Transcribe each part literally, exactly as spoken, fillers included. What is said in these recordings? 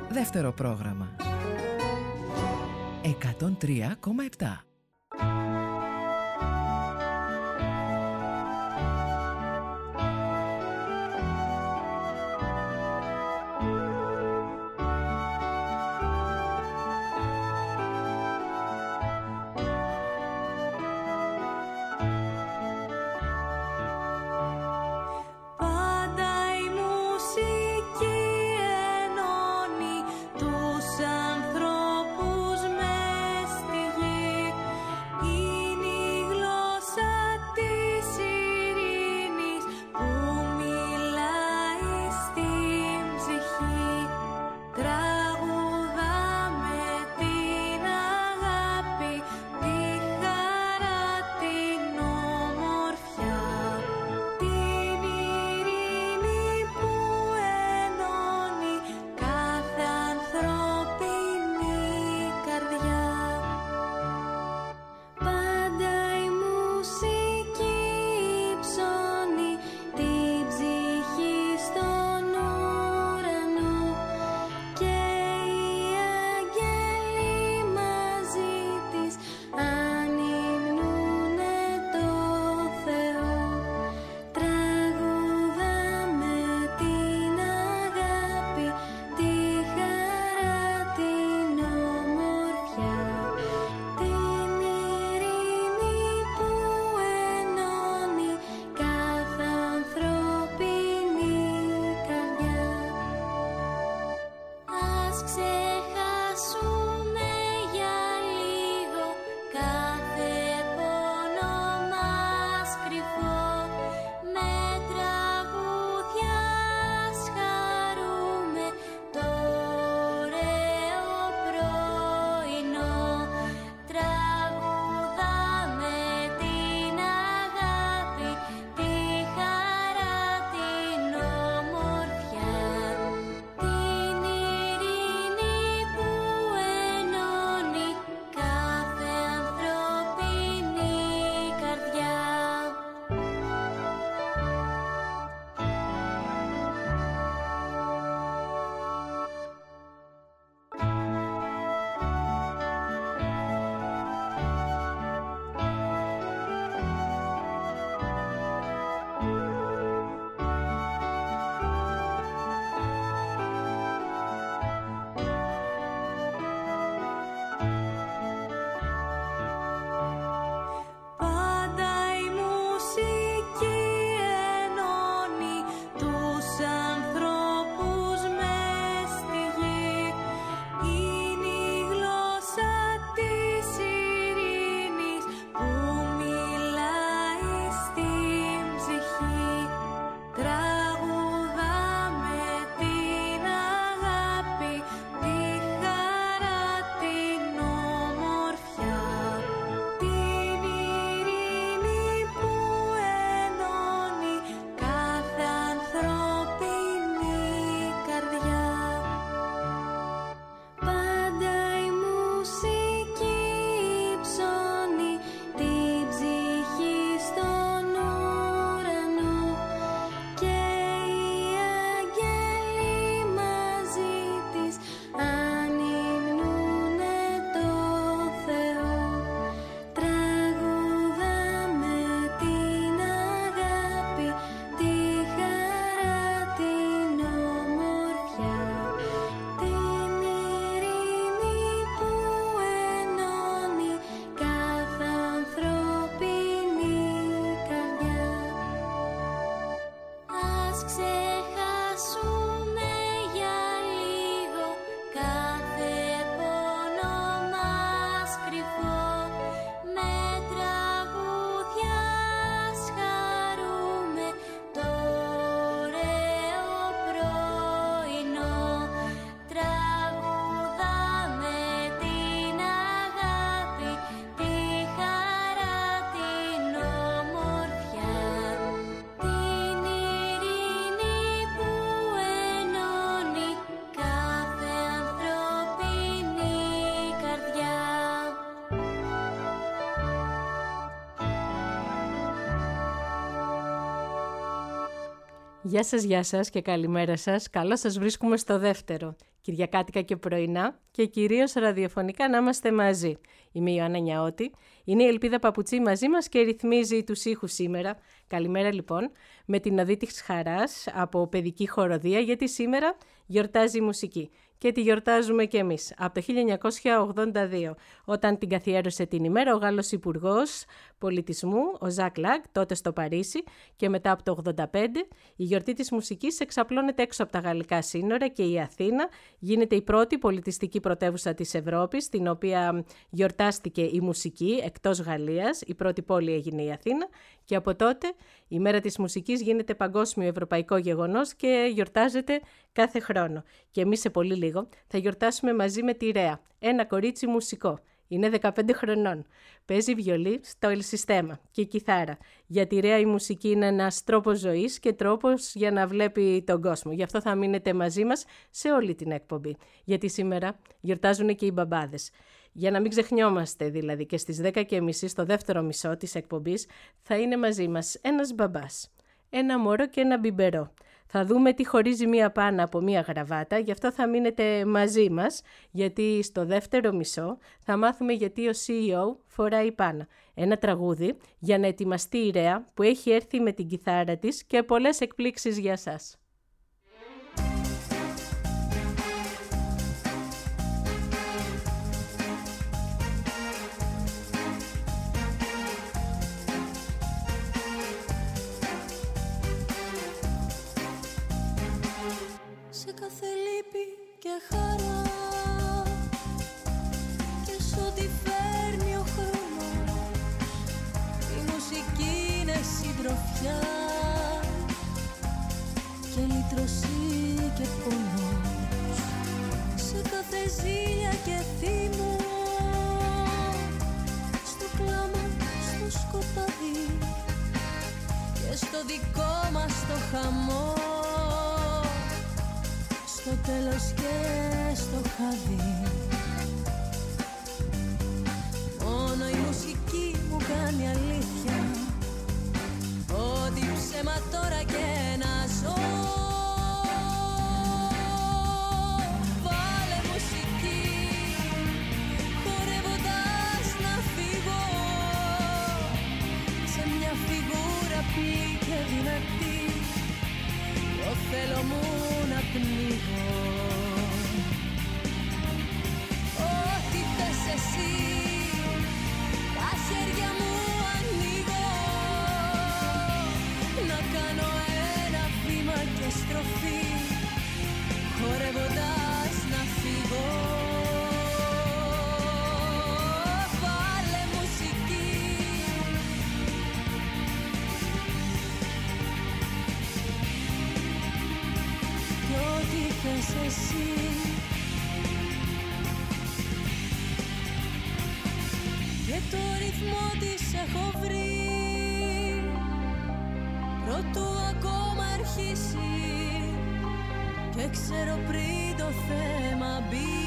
Δεύτερο πρόγραμμα εκατόν τρία κόμμα επτά. Γεια σας, γεια σας και καλημέρα σας. Καλώς σας βρίσκουμε στο δεύτερο. κυριακάτικα και πρωινά και κυρίως ραδιοφωνικά να είμαστε μαζί. Είμαι η Ιωάννα Νιαώτη, είναι η Ελπίδα Παπουτσί μαζί μας και ρυθμίζει τους ήχους σήμερα. Καλημέρα λοιπόν, με την οδή της χαράς από παιδική χοροδία, γιατί σήμερα γιορτάζει η μουσική. Και τη γιορτάζουμε κι εμείς, από το χίλια εννιακόσια ογδόντα δύο, όταν την καθιέρωσε την ημέρα ο Γάλλος Υπουργός Πολιτισμού, ο Ζακ Λακ, τότε στο Παρίσι, και μετά από το ογδόντα πέντε η γιορτή της μουσικής εξαπλώνεται έξω από τα γαλλικά σύνορα και η Αθήνα γίνεται η πρώτη πολιτιστική πρωτεύουσα της Ευρώπης, στην οποία γιορτάστηκε η μουσική εκτός Γαλλίας, η πρώτη πόλη έγινε η Αθήνα, και από τότε η μέρα της μουσικής γίνεται παγκόσμιο ευρωπαϊκό γεγονός και γιορτάζεται κάθε χρόνο. Και εμείς σε πολύ λίγο θα γιορτάσουμε μαζί με τη Ρέα, ένα κορίτσι μουσικό. Είναι δεκαπέντε χρονών. Παίζει βιολί στο ελσιστέμα και κιθάρα. Για τη Ρέα η μουσική είναι ένας τρόπος ζωής και τρόπος για να βλέπει τον κόσμο. Γι' αυτό θα μείνετε μαζί μας σε όλη την εκπομπή. Γιατί σήμερα γιορτάζουν και οι μπαμπάδες. Για να μην ξεχνιόμαστε δηλαδή, και στις δέκα και μισή στο δεύτερο μισό της εκπομπής θα είναι μαζί μας ένας μπαμπάς, ένα μωρό και ένα μπιμπερό. Θα δούμε τι χωρίζει μία πάνα από μία γραβάτα, γι' αυτό θα μείνετε μαζί μας, γιατί στο δεύτερο μισό θα μάθουμε γιατί ο σι ι ο φοράει πάνα. Ένα τραγούδι για να ετοιμαστεί η Ρέα που έχει έρθει με την κιθάρα της και πολλές εκπλήξεις για σας. Σε κάθε λύπη και χαρά και σ' ό,τι φέρνει ο χρόνος, η μουσική είναι συντροφιά και λύτρωση και πονός. Σε κάθε ζήλια και θύμο, στο κλάμα, στο σκοτάδι και στο δικό μας το χαμό, στο τέλος και στο χάδι. Μόνο η μουσική μου κάνει αλήθεια, ό,τι ψέμα τώρα και να ζω. Βάλε μουσική, χορεύοντας να φύγω σε μια φιγούρα πλή και δυνατή, το θέλω μου να πνίγω. Ό,τι θες εσύ, τα χέρια μου ανοίγω, να κάνω ένα βήμα και στροφή, χορεύοντας να φύγω. Βάλε μουσική, κι ό,τι θες εσύ. Και το ρυθμό της έχω βρει, προτού ακόμα αρχίσει, και ξέρω πριν το θέμα μπει,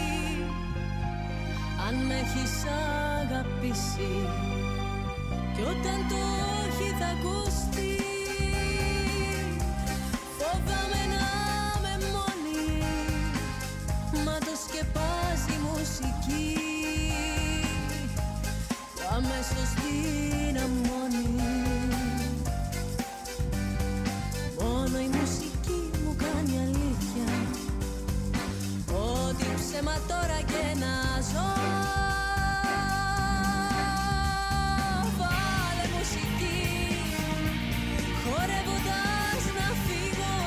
αν με έχεις αγαπήσει, κι όταν το όχι θα ακουστεί, φοβάμαι να είμαι μόνη, μα το σκεπάζει η μουσική, αμέσως δυναμώνει. Μόνο η μουσική μου κάνει αλήθεια, ό,τι ψέμα τώρα και να ζω. Βάλε μουσική, χορεύοντας να φύγω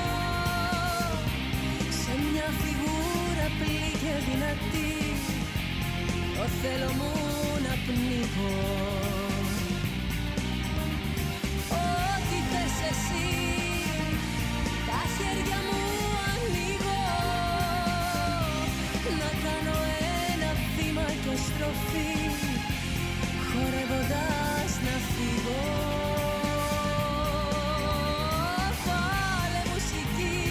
σε μια φιγούρα πλή και δυνατή, το θέλω μου να πνίγω. Ό,τι θες εσύ, τα χέρια μου ανοίγω, να κάνω ένα βήμα και στροφή, χορεύοντας να φύγω. Βάλε μουσική,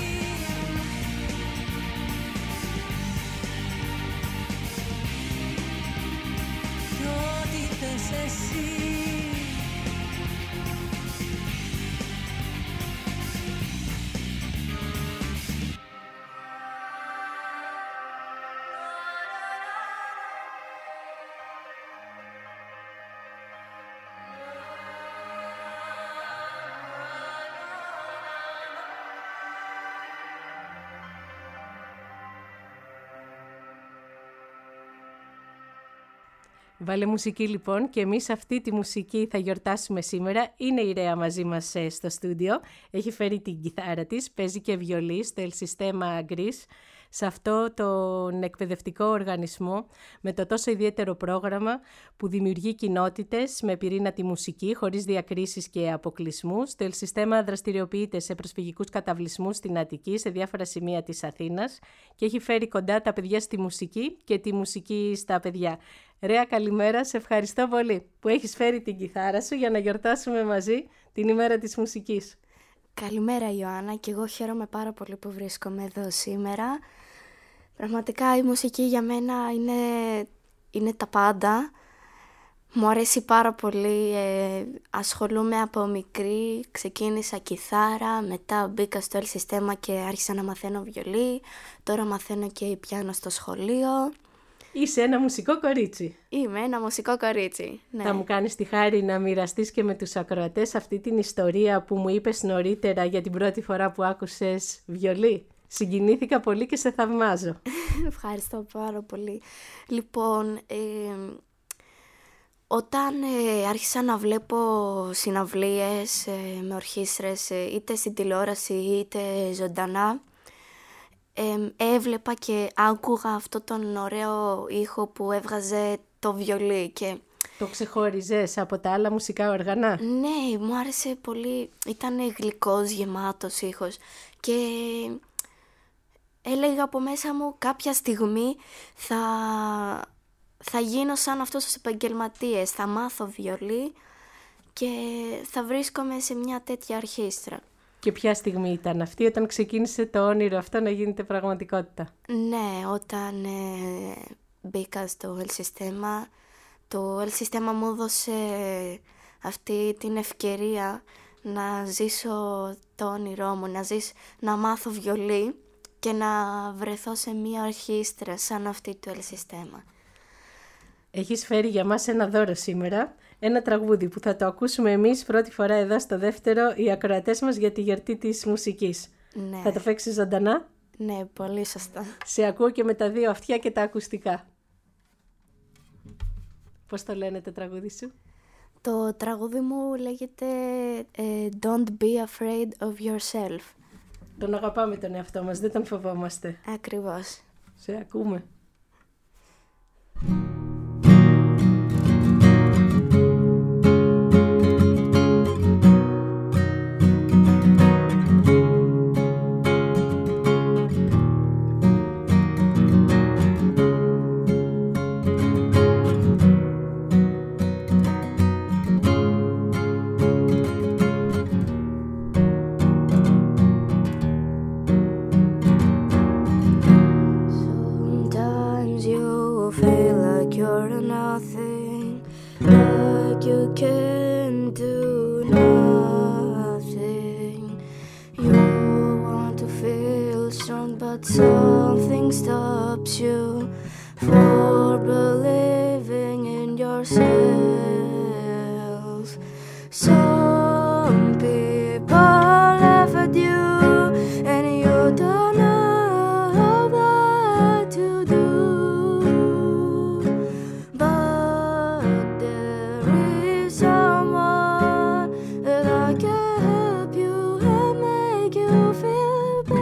κι ό,τι θες εσύ. Βάλε μουσική λοιπόν και εμείς αυτή τη μουσική θα γιορτάσουμε σήμερα. Είναι η Ρέα μαζί μας ε, στο στούντιο. Έχει φέρει την κιθάρα της, παίζει και βιολί στο El Sistema Gris, σε αυτό τον εκπαιδευτικό οργανισμό με το τόσο ιδιαίτερο πρόγραμμα που δημιουργεί κοινότητες με πυρήνα τη μουσική χωρίς διακρίσεις και αποκλεισμούς. Το El Sistema δραστηριοποιείται σε προσφυγικούς καταβλισμούς στην Αττική, σε διάφορα σημεία της Αθήνας και έχει φέρει κοντά τα παιδιά στη μουσική και τη μουσική στα παιδιά. Ρέα, καλημέρα, σε ευχαριστώ πολύ που έχεις φέρει την κιθάρα σου για να γιορτάσουμε μαζί την ημέρα της μουσικής. Καλημέρα Ιωάννα, και εγώ χαίρομαι πάρα πολύ που βρίσκομαι εδώ σήμερα. Πραγματικά η μουσική για μένα είναι, είναι τα πάντα. Μου αρέσει πάρα πολύ, ε, ασχολούμαι από μικρή, ξεκίνησα κιθάρα, μετά μπήκα στο El Sistema και άρχισα να μαθαίνω βιολί, τώρα μαθαίνω και πιάνο στο σχολείο. Είσαι ένα μουσικό κορίτσι. Είμαι ένα μουσικό κορίτσι, ναι. Θα μου κάνεις τη χάρη να μοιραστείς και με τους ακροατές αυτή την ιστορία που μου είπες νωρίτερα για την πρώτη φορά που άκουσες βιολί? Συγκινήθηκα πολύ και σε θαυμάζω. Ευχαριστώ πάρα πολύ. Λοιπόν, ε, όταν ε, άρχισα να βλέπω συναυλίες ε, με ορχήστρες, ε, είτε στην τηλεόραση είτε ζωντανά, ε, έβλεπα και άκουγα αυτό τον ωραίο ήχο που έβγαζε το βιολί και... Το ξεχώριζες από τα άλλα μουσικά όργανα? Ναι, μου άρεσε πολύ, ήταν γλυκός, γεμάτος ήχος και έλεγα από μέσα μου κάποια στιγμή θα, θα γίνω σαν αυτούς τους επαγγελματίες, θα μάθω βιολί και θα βρίσκομαι σε μια τέτοια ορχήστρα. Και ποια στιγμή ήταν αυτή, όταν ξεκίνησε το όνειρο αυτό να γίνεται πραγματικότητα? Ναι, όταν ε, μπήκα στο El Sistema, το El Sistema μου έδωσε αυτή την ευκαιρία να ζήσω το όνειρό μου, να, ζήσω, να μάθω βιολί και να βρεθώ σε μια ορχήστρα σαν αυτή του El Sistema. Έχεις φέρει για μας ένα δώρο σήμερα, ένα τραγούδι που θα το ακούσουμε εμείς πρώτη φορά εδώ στο δεύτερο, οι ακροατές μας για τη γιορτή της μουσικής. Ναι. Θα το παίξεις ζωντανά? Ναι, πολύ σωστά. Σε ακούω και με τα δύο αυτιά και τα ακουστικά. Πώς το λένε το τραγούδι σου? Το τραγούδι μου λέγεται ε, Don't be afraid of yourself. Τον αγαπάμε τον εαυτό μας, δεν τον φοβόμαστε. Ακριβώς. Σε ακούμε. Something stops you for believing in yourself. Some people laugh at you and you don't know what to do, but there is someone that can help you and make you feel better.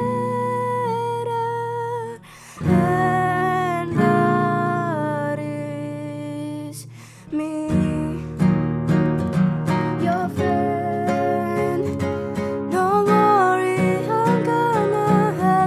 And that is me, your friend. Don't worry, I'm gonna help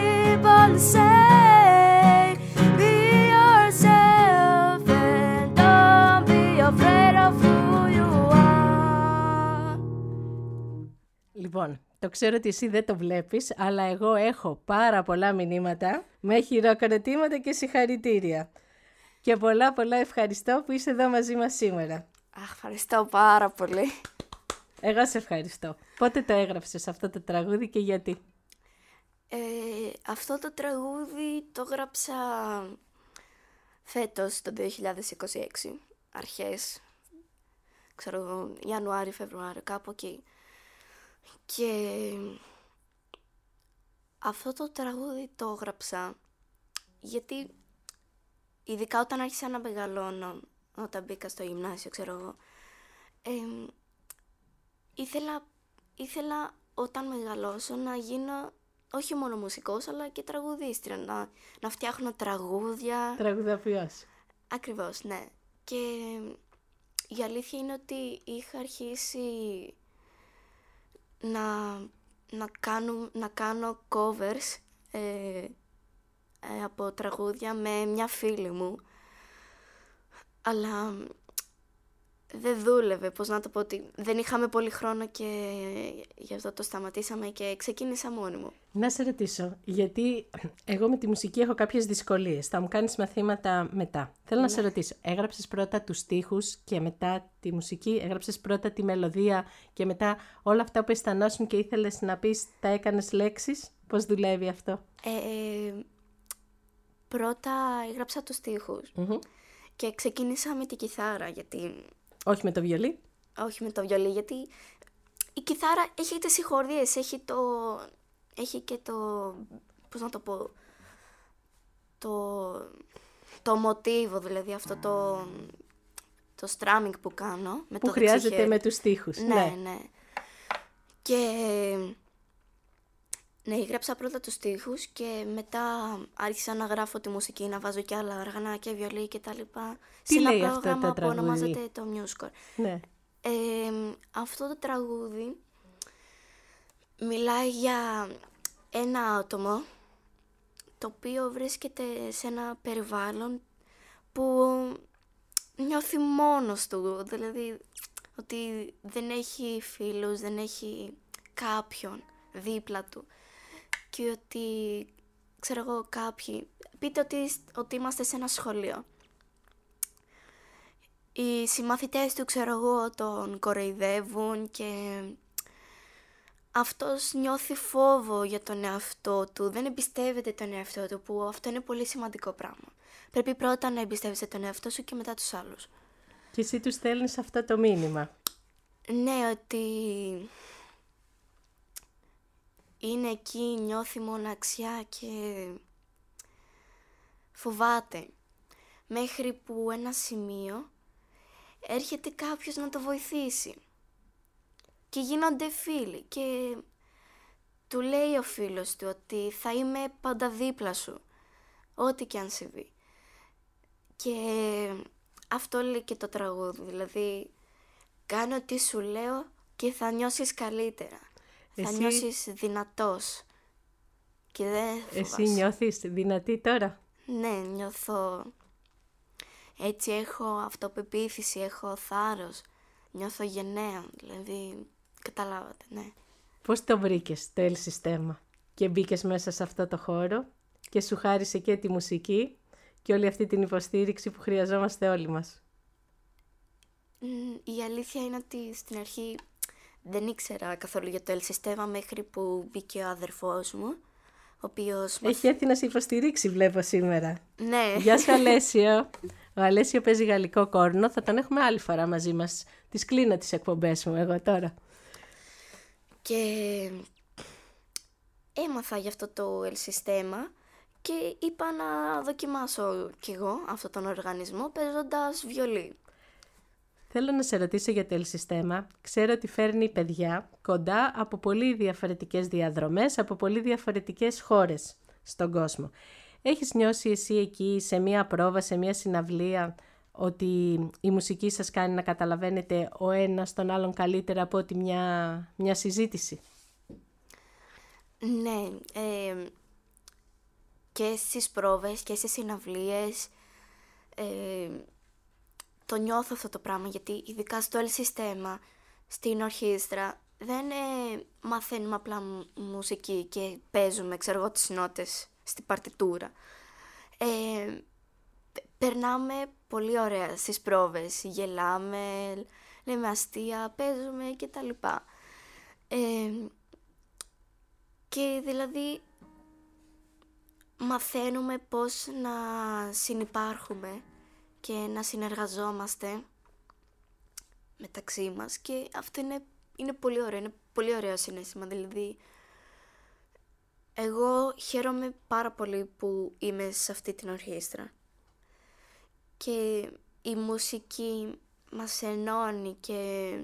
people say, be yourself and don't be afraid of who you are. Λοιπόν, το ξέρω ότι εσύ δεν το βλέπεις, αλλά εγώ έχω πάρα πολλά μηνύματα με χειροκροτήματα και συγχαρητήρια. Και πολλά πολλά ευχαριστώ που είσαι εδώ μαζί μας σήμερα. Αχ, ευχαριστώ πάρα πολύ. Εγώ σε ευχαριστώ. Πότε το έγραψες αυτό το τραγούδι και γιατί? Ε, αυτό το τραγούδι το γράψα φέτος το δύο χιλιάδες είκοσι έξι, αρχές, ξέρω εγώ, Ιανουάριο, Φεβρουάριο, κάπου εκεί. Και αυτό το τραγούδι το έγραψα γιατί ειδικά όταν άρχισα να μεγαλώνω, όταν μπήκα στο γυμνάσιο, ξέρω εγώ, ε, ήθελα, ήθελα όταν μεγαλώσω να γίνω όχι μόνο μουσικός, αλλά και τραγουδίστρια, να, να φτιάχνω τραγούδια. Τραγουδοποιός. Ακριβώς, ναι. Και η αλήθεια είναι ότι είχα αρχίσει να, να, κάνω, να κάνω covers ε, ε, από τραγούδια με μια φίλη μου, αλλά δεν δούλευε, πώς να το πω, ότι δεν είχαμε πολύ χρόνο και γι' αυτό το σταματήσαμε και ξεκίνησα μόνη μου. Να σε ρωτήσω, γιατί εγώ με τη μουσική έχω κάποιες δυσκολίες, θα μου κάνεις μαθήματα μετά. Θέλω Ναι. να σε ρωτήσω, έγραψες πρώτα τους στίχους και μετά τη μουσική, έγραψες πρώτα τη μελωδία και μετά όλα αυτά που αισθανόσουν και ήθελες να πεις, τα έκανες λέξεις, πώς δουλεύει αυτό? Ε, ε, πρώτα έγραψα τους στίχους Mm-hmm. και ξεκίνησα με τη κιθάρα, γιατί... Όχι με το βιολί. Όχι με το βιολί, γιατί η κιθάρα έχει τις συγχωρίες, έχει το... έχει και το... πώς να το πω... το... το μοτίβο, δηλαδή αυτό το... το strumming που κάνω. Με Που το χρειάζεται δεξί με τους στίχους. χέρι. Ναι, ναι. Και... ναι, γράψα πρώτα τους στίχους και μετά άρχισα να γράφω τη μουσική, να βάζω και άλλα όργανα και βιολί και τα λοιπά. Τι σε λέει ένα αυτό το πρόγραμμα που τραγούδι? ονομάζεται το Muscore. Ναι. Ε, αυτό το τραγούδι μιλάει για ένα άτομο το οποίο βρίσκεται σε ένα περιβάλλον που νιώθει μόνος του, δηλαδή ότι δεν έχει φίλους, δεν έχει κάποιον δίπλα του και ότι, ξέρω εγώ, κάποιοι, πείτε ότι, ότι είμαστε σε ένα σχολείο. Οι συμμαθητές του, ξέρω εγώ, τον κοροϊδεύουν και αυτός νιώθει φόβο για τον εαυτό του, δεν εμπιστεύεται τον εαυτό του, που αυτό είναι πολύ σημαντικό πράγμα. Πρέπει πρώτα να εμπιστεύεσαι τον εαυτό σου και μετά τους άλλους. Και εσύ τους στέλνεις αυτό το μήνυμα. Ναι, ότι είναι εκεί, νιώθει μοναξιά και φοβάται. Μέχρι που ένα σημείο έρχεται κάποιος να το βοηθήσει. Και γίνονται φίλοι και του λέει ο φίλος του ότι θα είμαι πάντα δίπλα σου, ό,τι και αν συμβεί. Και αυτό λέει και το τραγούδι, δηλαδή κάνε ό,τι σου λέω και θα νιώσεις καλύτερα. Εσύ... Θα νιώσεις δυνατός και δεν φοβάσαι. Εσύ νιώθεις δυνατή τώρα? Ναι, νιώθω, έτσι έχω αυτοπεποίθηση, έχω θάρρος, νιώθω γενναία, δηλαδή καταλάβατε, ναι. Πώς το βρήκες το El-Sistema και μπήκες μέσα σε αυτό το χώρο και σου χάρισε και τη μουσική και όλη αυτή την υποστήριξη που χρειαζόμαστε όλοι μας? Η αλήθεια είναι ότι στην αρχή δεν ήξερα καθόλου για το El-Sistema μέχρι που μπήκε ο αδερφός μου, ο οποίος... Έχει έρθει να σε υποστηρίξει, βλέπω σήμερα. Ναι. Γεια σου, Αλέσιο. Ο Αλέσιο παίζει γαλλικό κόρνο, θα τον έχουμε άλλη φορά μαζί μας. Τις κλείνω τις εκπομπές μου εγώ τώρα. Και έμαθα για αυτό το El-Sistema και είπα να δοκιμάσω κι εγώ αυτόν τον οργανισμό παίζοντας βιολί. Θέλω να σε ρωτήσω για το El-Sistema. Ξέρω ότι φέρνει παιδιά κοντά από πολύ διαφορετικές διαδρομές, από πολύ διαφορετικές χώρες στον κόσμο. Έχεις νιώσει εσύ εκεί σε μία πρόβα, σε μία συναυλία, ότι η μουσική σας κάνει να καταλαβαίνετε ο ένας τον άλλον καλύτερα από ότι μια, μια συζήτηση? Ναι, ε, και στις πρόβες και στις συναυλίες. Ε, το νιώθω αυτό το πράγμα, γιατί ειδικά στο El Sistema, στην ορχήστρα, δεν ε, μαθαίνουμε απλά μουσική και παίζουμε, ξέρω εγώ, τις νότες στην παρτιτούρα. Ε, περνάμε πολύ ωραία στις πρόβες, γελάμε, λέμε αστεία, παίζουμε και τα λοιπά. Ε, και δηλαδή μαθαίνουμε πώς να συνυπάρχουμε και να συνεργαζόμαστε μεταξύ μας, και αυτό είναι, είναι πολύ ωραίο, είναι πολύ ωραίο συναίσθημα. Δηλαδή εγώ χαίρομαι πάρα πολύ που είμαι σε αυτή την ορχήστρα και η μουσική μας ενώνει και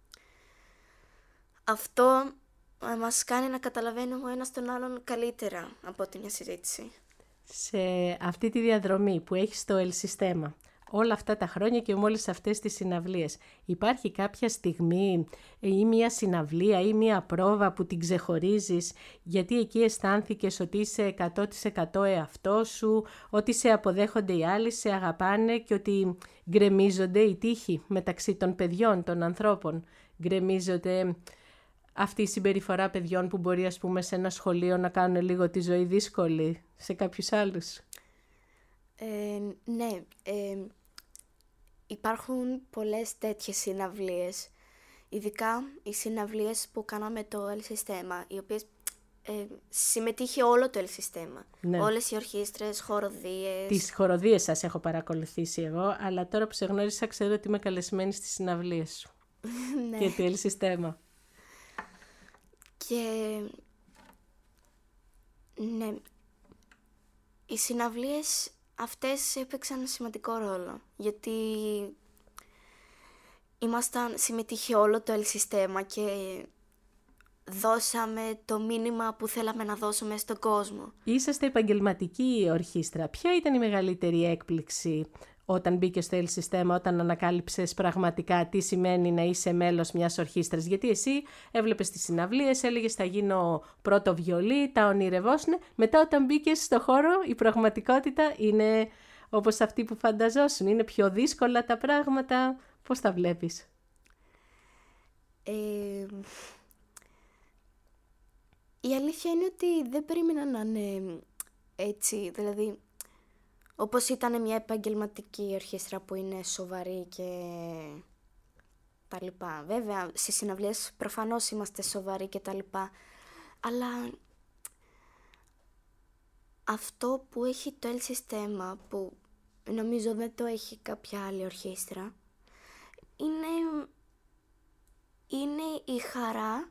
αυτό μας κάνει να καταλαβαίνουμε ο ένας τον άλλον καλύτερα από την μια συζήτηση. Σε αυτή τη διαδρομή που έχει στο El Sistema, όλα αυτά τα χρόνια και μόλις αυτές τις συναυλίες, υπάρχει κάποια στιγμή ή μια συναυλία ή μια πρόβα που την ξεχωρίζεις γιατί εκεί αισθάνθηκες ότι είσαι εκατό τοις εκατό εαυτό σου, ότι σε αποδέχονται οι άλλοι, σε αγαπάνε και ότι γκρεμίζονται οι τύχοι μεταξύ των παιδιών, των ανθρώπων, γκρεμίζονται αυτή η συμπεριφορά παιδιών που μπορεί, ας πούμε, σε ένα σχολείο να κάνουν λίγο τη ζωή δύσκολη σε κάποιους άλλους? Ε, ναι, ε, υπάρχουν πολλές τέτοιες συναυλίες, ειδικά οι συναυλίες που κάναμε το El Sistema, οι οποίες ε, συμμετείχε όλο το El Sistema. Ναι. Όλες οι ορχήστρες, χοροδίες. Τις χοροδίες σας έχω παρακολουθήσει εγώ, αλλά τώρα που σε γνώρισα ξέρω ότι είμαι καλεσμένη στις συναυλίες σου ναι. και το El Sistema. Και ναι, οι συναυλίες αυτές έπαιξαν σημαντικό ρόλο, γιατί ήμασταν, συμμετείχε όλο το El Sistema και δώσαμε το μήνυμα που θέλαμε να δώσουμε στον κόσμο. Είσαστε επαγγελματική ορχήστρα. Ποια ήταν η μεγαλύτερη έκπληξη όταν μπήκε στο El Sistema, όταν ανακάλυψες πραγματικά τι σημαίνει να είσαι μέλος μιας ορχήστρας? Γιατί εσύ έβλεπες τις συναυλίες, έλεγες θα γίνω πρώτο βιολί, τα ονειρευόσουν. Μετά όταν μπήκες στο χώρο, η πραγματικότητα είναι όπως αυτή που φανταζόσουν? Είναι πιο δύσκολα τα πράγματα? Πώς τα βλέπεις? Ε, η αλήθεια είναι ότι δεν περίμενα να είναι έτσι, δηλαδή όπως ήταν μια επαγγελματική ορχήστρα που είναι σοβαρή και τα λοιπά. Βέβαια, στις συναυλίες προφανώς είμαστε σοβαροί και τα λοιπά, αλλά αυτό που έχει το El Sistema, που νομίζω δεν το έχει κάποια άλλη ορχήστρα, είναι, είναι η χαρά,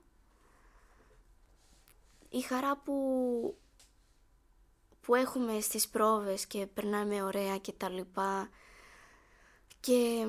η χαρά που... που έχουμε στις πρόβες και περνάμε ωραία και τα λοιπά. Και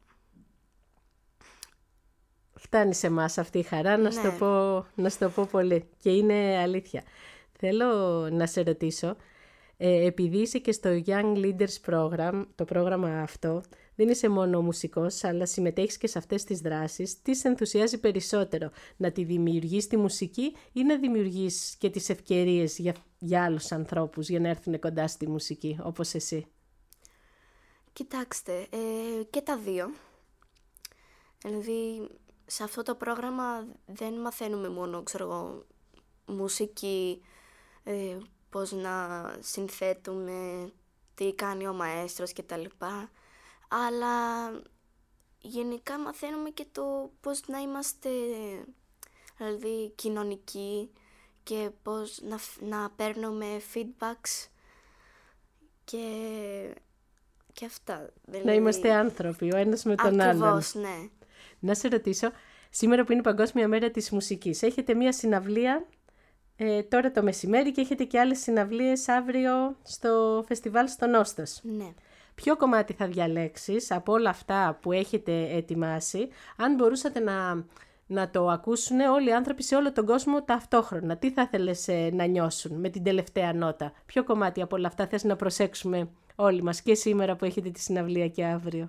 φτάνει σε εμάς αυτή η χαρά, να, ναι. στο πω, να στο πω πολύ. Και είναι αλήθεια. Θέλω να σε ρωτήσω, ε, επειδή είσαι και στο Young Leaders Program, το πρόγραμμα αυτό, δεν είσαι μόνο μουσικός, αλλά συμμετέχεις και σε αυτές τις δράσεις. Τι σε ενθουσιάζει περισσότερο, να τη δημιουργείς τη μουσική ή να δημιουργείς και τις ευκαιρίες για, για άλλους ανθρώπους για να έρθουν κοντά στη μουσική, όπως εσύ? Κοιτάξτε, ε, και τα δύο. Δηλαδή, σε αυτό το πρόγραμμα δεν μαθαίνουμε μόνο, ξέρω εγώ, μουσική, ε, πώς να συνθέτουμε, τι κάνει ο μαέστρος και τα λοιπά, αλλά γενικά μαθαίνουμε και το πώς να είμαστε, δηλαδή, κοινωνικοί και πώς να, να παίρνουμε feedbacks και, και αυτά. Δηλαδή... Να είμαστε άνθρωποι, ο ένας με τον άλλον. Ακριβώς, ναι. Να σε ρωτήσω, σήμερα που είναι η Παγκόσμια Μέρα της Μουσικής, έχετε μία συναυλία ε, τώρα το μεσημέρι και έχετε και άλλες συναυλίες αύριο στο φεστιβάλ στο Νόστος. Ναι. Ποιο κομμάτι θα διαλέξεις από όλα αυτά που έχετε ετοιμάσει, αν μπορούσατε να, να το ακούσουν όλοι οι άνθρωποι σε όλο τον κόσμο ταυτόχρονα? Τι θα ήθελες ε, να νιώσουν με την τελευταία νότα? Ποιο κομμάτι από όλα αυτά θες να προσέξουμε όλοι μας και σήμερα που έχετε τη συναυλία και αύριο?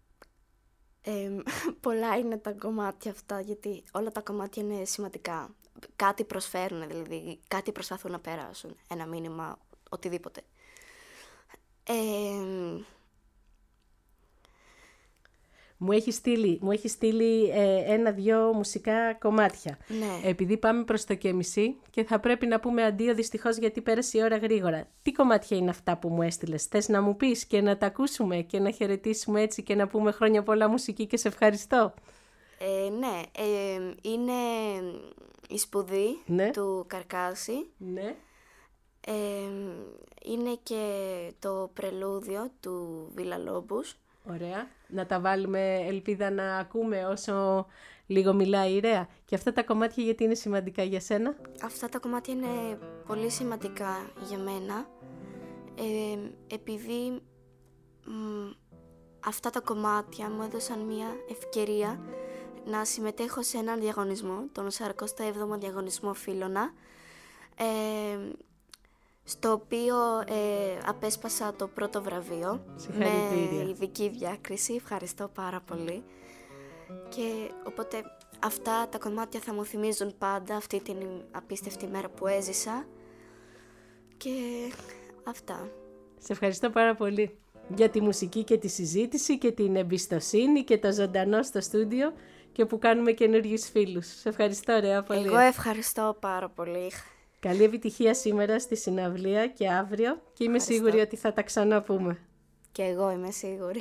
Ε, πολλά είναι τα κομμάτια αυτά, γιατί όλα τα κομμάτια είναι σημαντικά. κάτι προσφέρουν, δηλαδή κάτι προσπαθούν να περάσουν, ένα μήνυμα, οτιδήποτε. Ε, Μου έχει στείλει, μου έχει στείλει ε, ένα-δυο μουσικά κομμάτια. Ναι. Επειδή πάμε προς το και μισή και θα πρέπει να πούμε αντίο δυστυχώς γιατί πέρασε η ώρα γρήγορα. Τι κομμάτια είναι αυτά που μου έστειλες? Θες να μου πεις και να τα ακούσουμε και να χαιρετήσουμε έτσι και να πούμε χρόνια πολλά μουσική και σε ευχαριστώ? Ε, ναι, ε, είναι η σπουδή ναι. του Καρκάση. Ναι. Ε, είναι και το πρελούδιο του Βίλα-Λόμπους. Ωραία. Να τα βάλουμε, ελπίδα να ακούμε όσο λίγο μιλάει η Ρέα. Και αυτά τα κομμάτια γιατί είναι σημαντικά για σένα? Αυτά τα κομμάτια είναι πολύ σημαντικά για μένα. Ε, επειδή μ, αυτά τα κομμάτια μου έδωσαν μια ευκαιρία να συμμετέχω σε έναν διαγωνισμό, τον σαρικοστό έβδομο διαγωνισμό Φίλωνα, ε, στο οποίο ε, απέσπασα το πρώτο βραβείο με ειδική διάκριση. Ευχαριστώ πάρα πολύ. Και οπότε αυτά τα κομμάτια θα μου θυμίζουν πάντα αυτή την απίστευτη μέρα που έζησα. Και αυτά. Σε ευχαριστώ πάρα πολύ για τη μουσική και τη συζήτηση και την εμπιστοσύνη και το ζωντανό στο στούντιο και που κάνουμε καινούριους φίλους. Σε ευχαριστώ Ρέα πολύ. Εγώ ευχαριστώ πάρα πολύ. Καλή επιτυχία σήμερα στη συναυλία και αύριο και είμαι Ευχαριστώ. σίγουρη ότι θα τα ξαναπούμε. Και εγώ είμαι σίγουρη.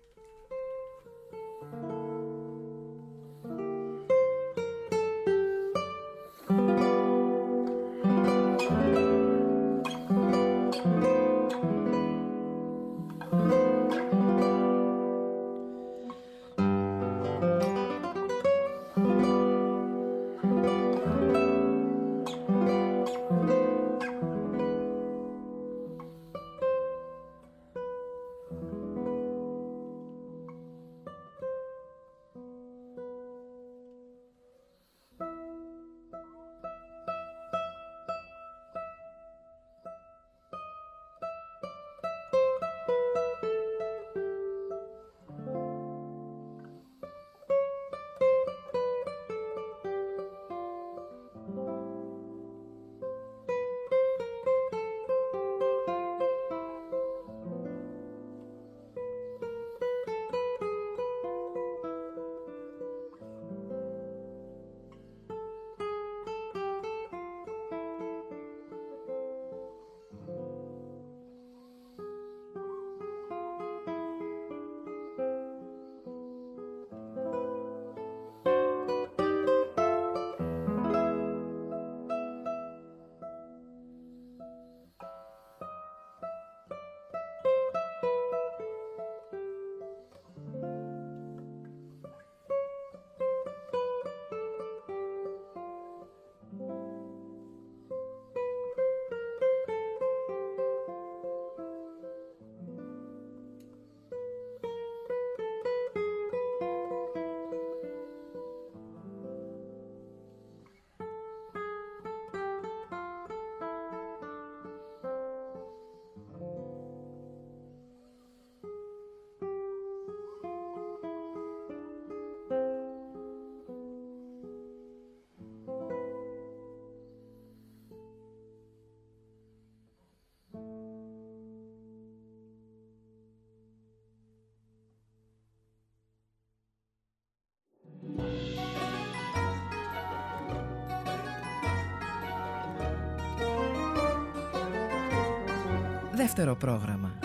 Δεύτερο πρόγραμμα.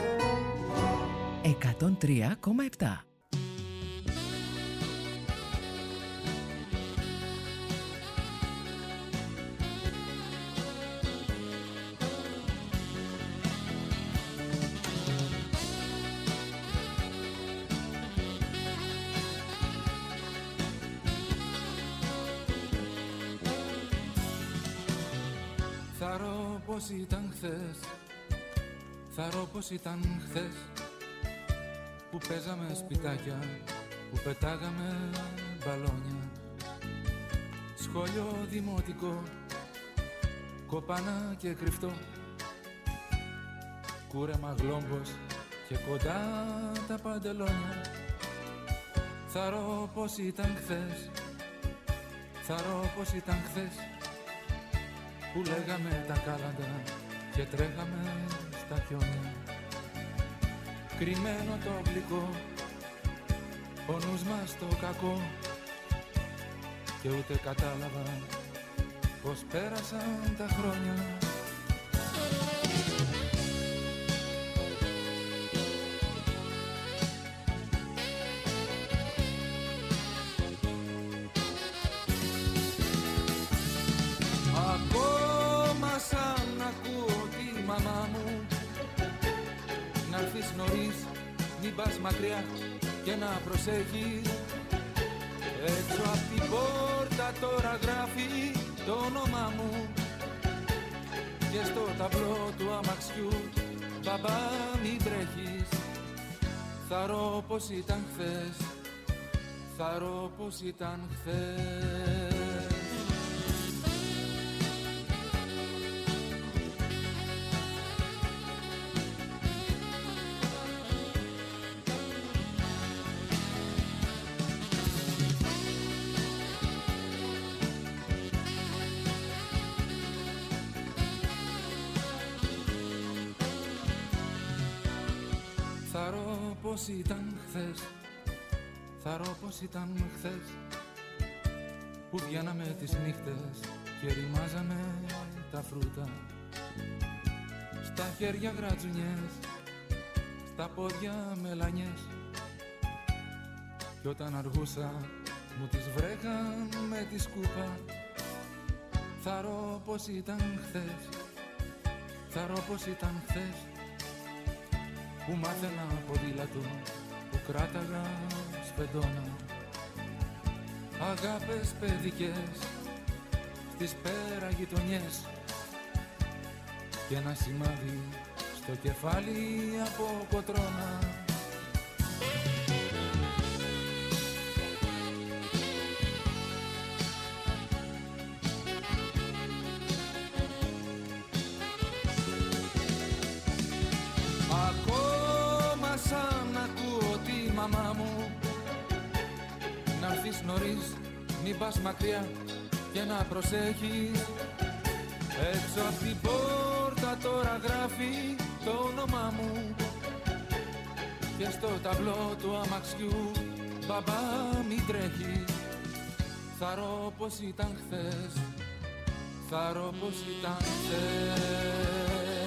εκατόν τρία κόμμα επτά. Θα ρω πως ήταν χθες, θα ρω πως ήταν χθες, που παίζαμε σπιτάκια, που πετάγαμε μπαλόνια. Σχολείο δημοτικό, κοπάνα και κρυφτό, κούρεμα γλόμπος και κοντά τα παντελόνια. Θα ρω πως ήταν χθες, Θαρώ πως ήταν χθες που λέγαμε τα κάλαντα και τρέχαμε στα χιόνια. Κρυμμένο το γλυκό, ο νους μας το κακό, και ούτε κατάλαβα πως πέρασαν τα χρόνια. Ακόμα σαν ακούω τη μαμά μου να'ρθεις νωρίς, μην πας μακριά και να προσέχεις. Έξω απ' την πόρτα τώρα γράφει το όνομά μου και στο ταμπλό του αμαξιού μπαμπά μην τρέχεις. Θαρώ πως ήταν χθες, θαρώ πως ήταν χθες. Θαρώ πως ήταν χθες, θαρώ πως ήταν χθες, που βγαίναμε τις νύχτες και ρημάζαμε τα φρούτα. Στα χέρια γρατζουνιές, στα πόδια μελανιές, κι όταν αργούσα μου τις βρέχαν με τη σκούπα. Θαρώ πως ήταν χθες, θαρώ πως ήταν χθες, που μάθαινα ποδήλατο, που κράταγα σφεντόνα. Αγάπες παιδικές στις πέρα γειτονιές και ένα σημάδι στο κεφάλι από κοτρώνα. Σαν ακούω τη μαμά μου να'ρθεις νωρίς, μην πας μακριά και να προσέχεις. Έξω απ' την πόρτα τώρα γράφει το όνομά μου και στο ταμπλό του αμαξιού μπαμπά μην τρέχεις. Θαρώ πως ήταν χθες, θαρώ πως ήταν χθες.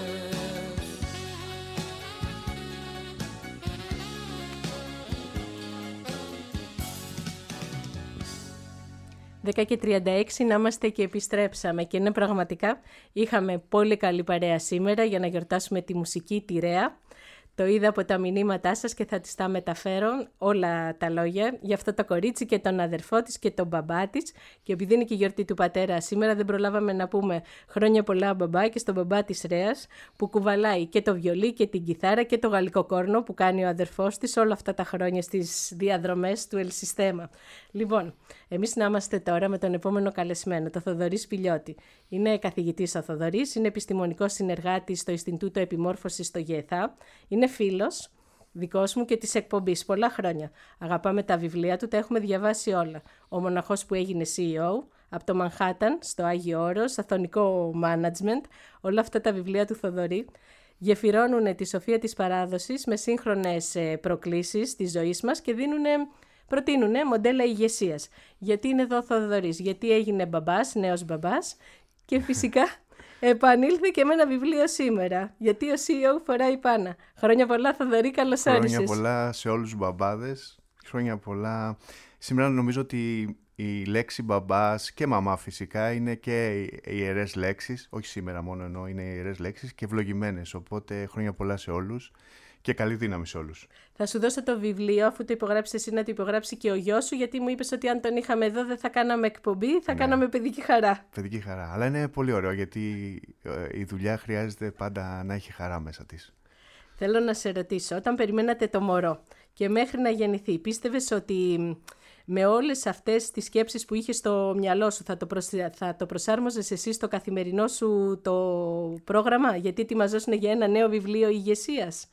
δέκα και τριάντα έξι να είμαστε και επιστρέψαμε και είναι πραγματικά, είχαμε πολύ καλή παρέα σήμερα για να γιορτάσουμε τη μουσική τη Ρέα. Το είδα από τα μηνύματά σας και θα τις τα μεταφέρω όλα τα λόγια για αυτό το κορίτσι και τον αδερφό της και τον μπαμπά της, και επειδή είναι και η γιορτή του πατέρα σήμερα δεν προλάβαμε να πούμε χρόνια πολλά μπαμπά και στον μπαμπά της Ρέας που κουβαλάει και το βιολί και την κιθάρα και το γαλλικό κόρνο που κάνει ο αδερφός της όλα αυτά τα χρόνια στις διαδρομές του Ελσιστέμα. Λοιπόν, εμείς να είμαστε τώρα με τον επόμενο καλεσμένο, το Θοδωρή Σπηλιώτη. Είναι καθηγητής ο Θοδωρής, είναι επιστημονικός συνεργάτης στο Ινστιτούτο Επιμόρφωσης στο ΓΕΘΑ, είναι φίλος δικός μου και της εκπομπής πολλά χρόνια. Αγαπάμε τα βιβλία του, τα έχουμε διαβάσει όλα. Ο μοναχός που έγινε σι ι ο, από το Μανχάταν στο Άγιο Όρος, Αθωνικό Management, όλα αυτά τα βιβλία του Θοδωρή γεφυρώνουν τη σοφία της παράδοσης με σύγχρονες προκλήσεις της ζωής μας και δίνουνε, προτείνουνε μοντέλα ηγεσίας. Γιατί είναι εδώ ο Θοδωρής, γιατί έγινε μπαμπάς, νέος μπαμπάς και φυσικά επανήλθε και με ένα βιβλίο σήμερα. Γιατί ο σι ι ο φοράει πάνα. Χρόνια πολλά, Θοδωρή, καλώς όρισες. Χρόνια πολλά σε όλους τους μπαμπάδες. Χρόνια πολλά. Σήμερα νομίζω ότι η λέξη μπαμπάς και μαμά φυσικά είναι και ιερές λέξεις. Όχι σήμερα μόνο, ενώ είναι ιερές λέξεις και ευλογημένες. Οπότε χρόνια πολλά σε όλους και καλή δύναμη σε όλους. Θα σου δώσω το βιβλίο, αφού το υπογράψεις εσύ, να το υπογράψει και ο γιος σου, γιατί μου είπες ότι αν τον είχαμε εδώ δεν θα κάναμε εκπομπή, θα ναι. κάναμε παιδική χαρά. Παιδική χαρά. Αλλά είναι πολύ ωραίο, γιατί η δουλειά χρειάζεται πάντα να έχει χαρά μέσα της. Θέλω να σε ρωτήσω, όταν περιμένατε το μωρό και μέχρι να γεννηθεί, πίστευες ότι με όλες αυτές τις σκέψεις που είχες στο μυαλό σου θα το, προσ... θα το προσάρμοζες εσύ στο καθημερινό σου το πρόγραμμα, γιατί ετοιμαζόσουν για ένα νέο βιβλίο ηγεσίας?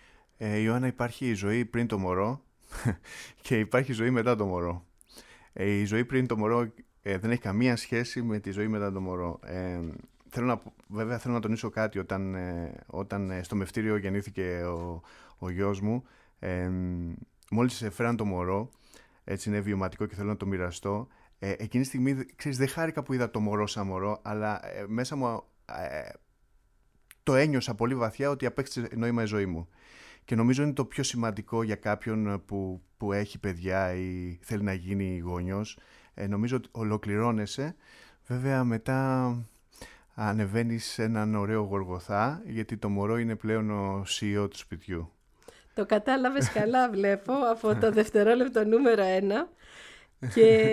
Ε, Ιωάννα, υπάρχει η ζωή πριν το μωρό και υπάρχει η ζωή μετά το μωρό. Ε, η ζωή πριν το μωρό ε, δεν έχει καμία σχέση με τη ζωή μετά το μωρό. Ε, θέλω να, βέβαια θέλω να τονίσω κάτι. Όταν, ε, όταν ε, στο μευτήριο γεννήθηκε ο, ο γιος μου, ε, μόλις φέραν το μωρό, έτσι είναι βιωματικό και θέλω να το μοιραστώ, ε, εκείνη τη στιγμή, ξέρεις, δεν χάρηκα που είδα το μωρό σαν μωρό, αλλά ε, μέσα μου ε, το ένιωσα πολύ βαθιά ότι απέκτησε νόημα η ζωή μου. Και νομίζω είναι το πιο σημαντικό για κάποιον που, που έχει παιδιά ή θέλει να γίνει γονιός. Ε, νομίζω ότι ολοκληρώνεσαι. Βέβαια μετά ανεβαίνεις σε έναν ωραίο Γολγοθά, γιατί το μωρό είναι πλέον ο σι ι ο του σπιτιού. Το κατάλαβες καλά, βλέπω, από το δευτερόλεπτο νούμερο ένα. Και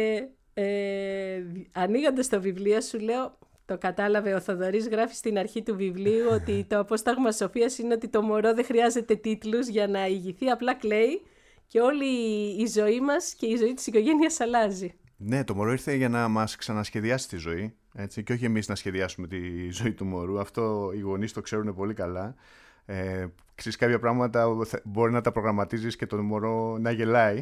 ε, ανοίγοντας το βιβλίο σου λέω, το κατάλαβε ο Θοδωρής, γράφει στην αρχή του βιβλίου ότι το απόσταγμα Σοφίας είναι ότι το μωρό δεν χρειάζεται τίτλους για να ηγηθεί, απλά κλαίει και όλη η ζωή μας και η ζωή της οικογένειας αλλάζει. Ναι, το μωρό ήρθε για να μας ξανασχεδιάσει τη ζωή, έτσι, και όχι εμείς να σχεδιάσουμε τη ζωή του μωρού. Αυτό οι γονείς το ξέρουν πολύ καλά. Ε, ξέρεις, κάποια πράγματα μπορεί να τα προγραμματίζεις και το μωρό να γελάει.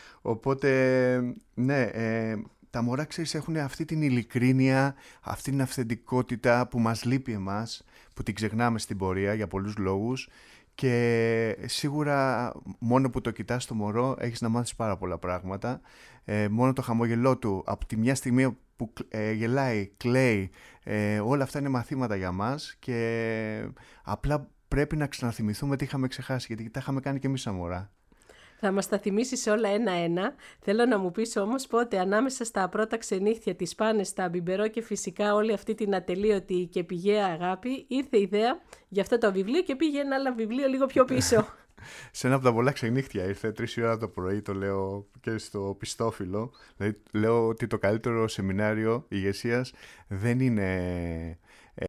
Οπότε, ναι, ε, τα μωρά, ξέρεις, έχουν αυτή την ειλικρίνεια, αυτή την αυθεντικότητα που μας λείπει εμάς, που την ξεχνάμε στην πορεία για πολλούς λόγους, και σίγουρα μόνο που το κοιτάς το μωρό έχεις να μάθεις πάρα πολλά πράγματα. Ε, μόνο το χαμόγελό του, από τη μια στιγμή που ε, γελάει, κλαίει, ε, όλα αυτά είναι μαθήματα για μας και απλά πρέπει να ξαναθυμηθούμε τι είχαμε ξεχάσει, γιατί τα είχαμε κάνει και εμείς σαν μωρά. Θα μας τα θυμίσεις όλα ένα-ένα. Θέλω να μου πεις όμως πότε ανάμεσα στα πρώτα ξενύχτια, τις πάνες, τα μπιμπερό και φυσικά όλη αυτή την ατελείωτη και πηγαία αγάπη, ήρθε η ιδέα για αυτό το βιβλίο και πήγε ένα άλλο βιβλίο λίγο πιο πίσω. Σε ένα από τα πολλά ξενύχτια ήρθε, τρεις η ώρα το πρωί, το λέω και στο πιστόφυλλο. Δηλαδή, λέω ότι το καλύτερο σεμινάριο ηγεσίας δεν είναι ε,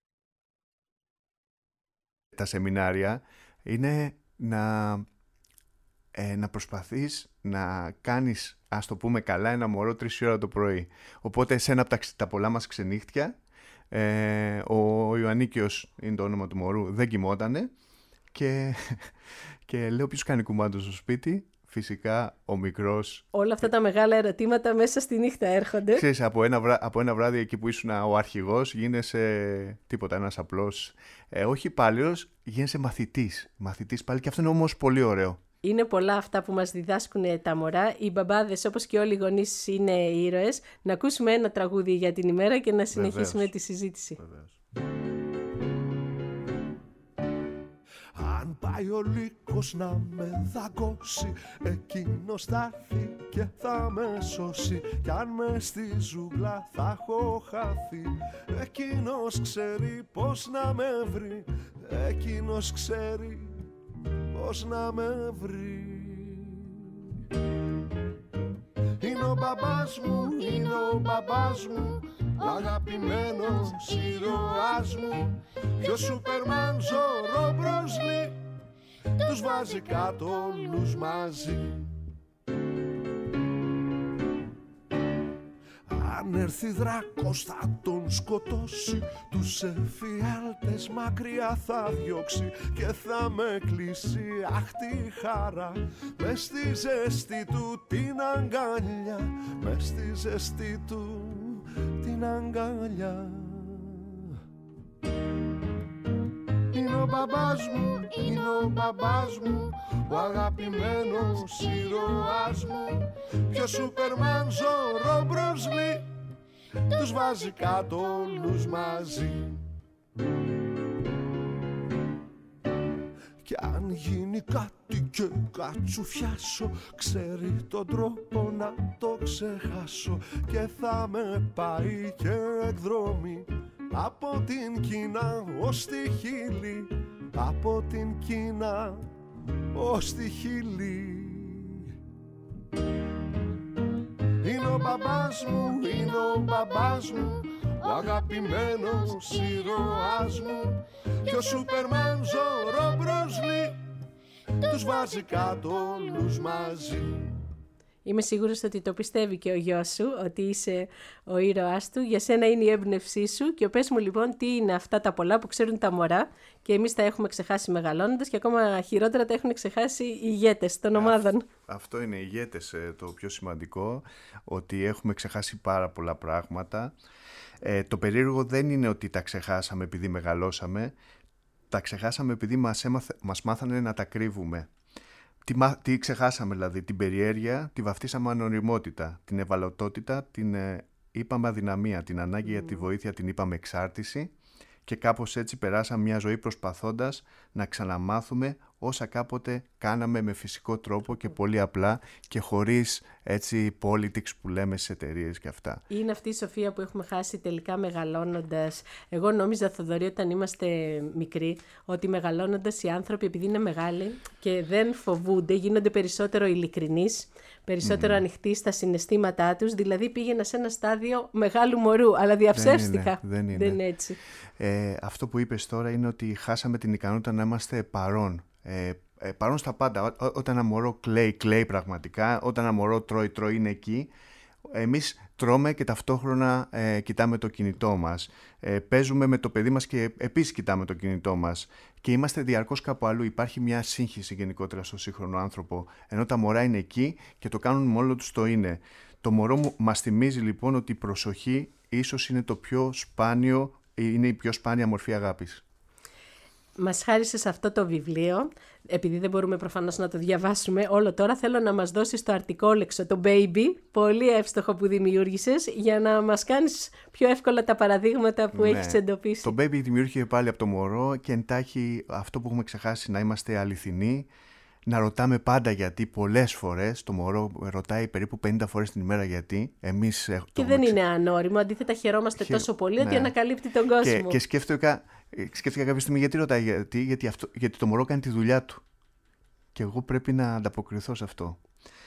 τα σεμινάρια, είναι να... Ε, να προσπαθείς να κάνεις, ας το πούμε καλά, ένα μωρό τρεις ώρα το πρωί. Οπότε σε ένα από τα, τα πολλά μας ξενύχτια, ε, ο Ιωαννίκιος είναι το όνομα του μωρού, δεν κοιμότανε και, και λέω ποιος κάνει κουμάντο στο σπίτι. Φυσικά ο μικρός. Όλα αυτά τα μεγάλα ερωτήματα μέσα στη νύχτα έρχονται. Ξέρεις, από ένα, βρά, από ένα βράδυ εκεί που ήσουν ο αρχηγός, γίνεσαι τίποτα, ένας απλός, ε, όχι υπάλληλος, γίνεσαι μαθητής. Μαθητής πάλι, και αυτό είναι όμως πολύ ωραίο. Είναι πολλά αυτά που μας διδάσκουν τα μωρά. Οι μπαμπάδες, όπως και όλοι οι γονείς, είναι ήρωες. Να ακούσουμε ένα τραγούδι για την ημέρα και να συνεχίσουμε Βεβαίως. τη συζήτηση. Βεβαίως. Αν πάει ο λύκος να με δαγκώσει, εκείνος θα έρθει και θα με σώσει. Κι αν με στη ζούγκλα θα έχω χαθεί, εκείνος ξέρει πως να με βρει. Εκείνος ξέρει πως να με βρει. Είναι ο μπαμπάς μου, είναι ο μπαμπάς μου, ο αγαπημένος ήρωάς μου. Κι ο Σούπερμαν Ζώρο Μπρόσλι τους βάζει κάτω όλους μαζί. Αν έρθει δράκος θα τον σκοτώσει, τους εφιάλτες μακριά θα διώξει και θα με κλείσει, αχ τη χαρά, μες στη ζέστη του την αγκαλιά, μες στη ζέστη του την αγκαλιά. Είναι ο μπαμπάς μου, είναι ο μπαμπάς μου, ο αγαπημένος ήρωάς μου. Κι ο Σούπερμαν Ζώρο Μπρόσλι τους βάζει κάτω όλους μαζί. Κι αν γίνει κάτι και κατσουφιάσω, ξέρει τον τρόπο να το ξεχάσω και θα με πάει και εκδρομή από την Κίνα ως τη Χίλη, από την Κίνα ως τη Χίλη. Είναι ο μπαμπάς μου, είναι ο μπαμπάς μου, ο αγαπημένος ήρωάς μου. Κι ο Σούπερμαν Ζώρο Μπρόσλι τους βάζει κάτω όλους μαζί. Είμαι σίγουρος ότι το πιστεύει και ο γιος σου, ότι είσαι ο ήρωάς του. Για σένα είναι η έμπνευσή σου. Και πες μου λοιπόν τι είναι αυτά τα πολλά που ξέρουν τα μωρά και εμείς τα έχουμε ξεχάσει μεγαλώνοντας και ακόμα χειρότερα τα έχουν ξεχάσει οι ηγέτες των ομάδων. Αυτό είναι οι ηγέτες το πιο σημαντικό, ότι έχουμε ξεχάσει πάρα πολλά πράγματα. Ε, το περίεργο δεν είναι ότι τα ξεχάσαμε επειδή μεγαλώσαμε, τα ξεχάσαμε επειδή μας, έμαθε, μας μάθανε να τα κρύβουμε. Τι, τι ξεχάσαμε δηλαδή, την περιέργεια, τη βαφτίσαμε ανοριμότητα, την ευαλωτότητα, την ε, είπαμε αδυναμία, την ανάγκη mm. για τη βοήθεια την είπαμε εξάρτηση και κάπως έτσι περάσαμε μια ζωή προσπαθώντας να ξαναμάθουμε όσα κάποτε κάναμε με φυσικό τρόπο και πολύ απλά και χωρίς έτσι politics που λέμε στις εταιρείες και αυτά. Είναι αυτή η σοφία που έχουμε χάσει τελικά μεγαλώνοντας. Εγώ νόμιζα, Θοδωρή, όταν είμαστε μικροί, ότι μεγαλώνοντας οι άνθρωποι, επειδή είναι μεγάλοι και δεν φοβούνται, γίνονται περισσότερο ειλικρινείς, περισσότερο mm. ανοιχτοί στα συναισθήματά τους, δηλαδή πήγαινα σε ένα στάδιο μεγάλου μωρού, αλλά διαψεύστηκα. Δεν είναι, δεν είναι. Δεν είναι έτσι. Ε, αυτό που είπες τώρα είναι ότι χάσαμε την ικανότητα να είμαστε παρόν. Ε, ε, παρόν στα πάντα. Ό, ό, όταν ένα μωρό κλαίει, κλαίει πραγματικά. Όταν ένα μωρό τρώει, τρώει, είναι εκεί. Εμείς τρώμε και ταυτόχρονα ε, κοιτάμε το κινητό μας. Ε, παίζουμε με το παιδί μας και επίσης κοιτάμε το κινητό μας. Και είμαστε διαρκώς κάπου αλλού. Υπάρχει μια σύγχυση γενικότερα στο σύγχρονο άνθρωπο. Ενώ τα μωρά είναι εκεί και το κάνουν μόνο τους το είναι. Το μωρό μας θυμίζει λοιπόν ότι η προσοχή ίσως είναι το πιο σπάνιο, είναι η πιο σπάνια μορφή αγάπης. Μας χάρισες αυτό το βιβλίο, επειδή δεν μπορούμε προφανώς να το διαβάσουμε όλο τώρα, θέλω να μας δώσεις το αρτικόλεξο, το Baby, πολύ εύστοχο που δημιούργησες, για να μας κάνεις πιο εύκολα τα παραδείγματα που ναι. έχεις εντοπίσει. Το Baby δημιούργηκε πάλι από το μωρό και εντάχει αυτό που έχουμε ξεχάσει, να είμαστε αληθινοί, να ρωτάμε πάντα γιατί, πολλές φορές. Το μωρό ρωτάει περίπου πενήντα φορές την ημέρα γιατί. Εμείς και δεν ξε... είναι ανώριμο, αντίθετα χαιρόμαστε Χε... τόσο πολύ ναι. ότι ανακαλύπτει τον κόσμο. Και, και σκέφτηκα, σκέφτηκα κάποια στιγμή γιατί ρωτάει, γιατί, γιατί, αυτό, γιατί το μωρό κάνει τη δουλειά του. Και εγώ πρέπει να ανταποκριθώ σε αυτό.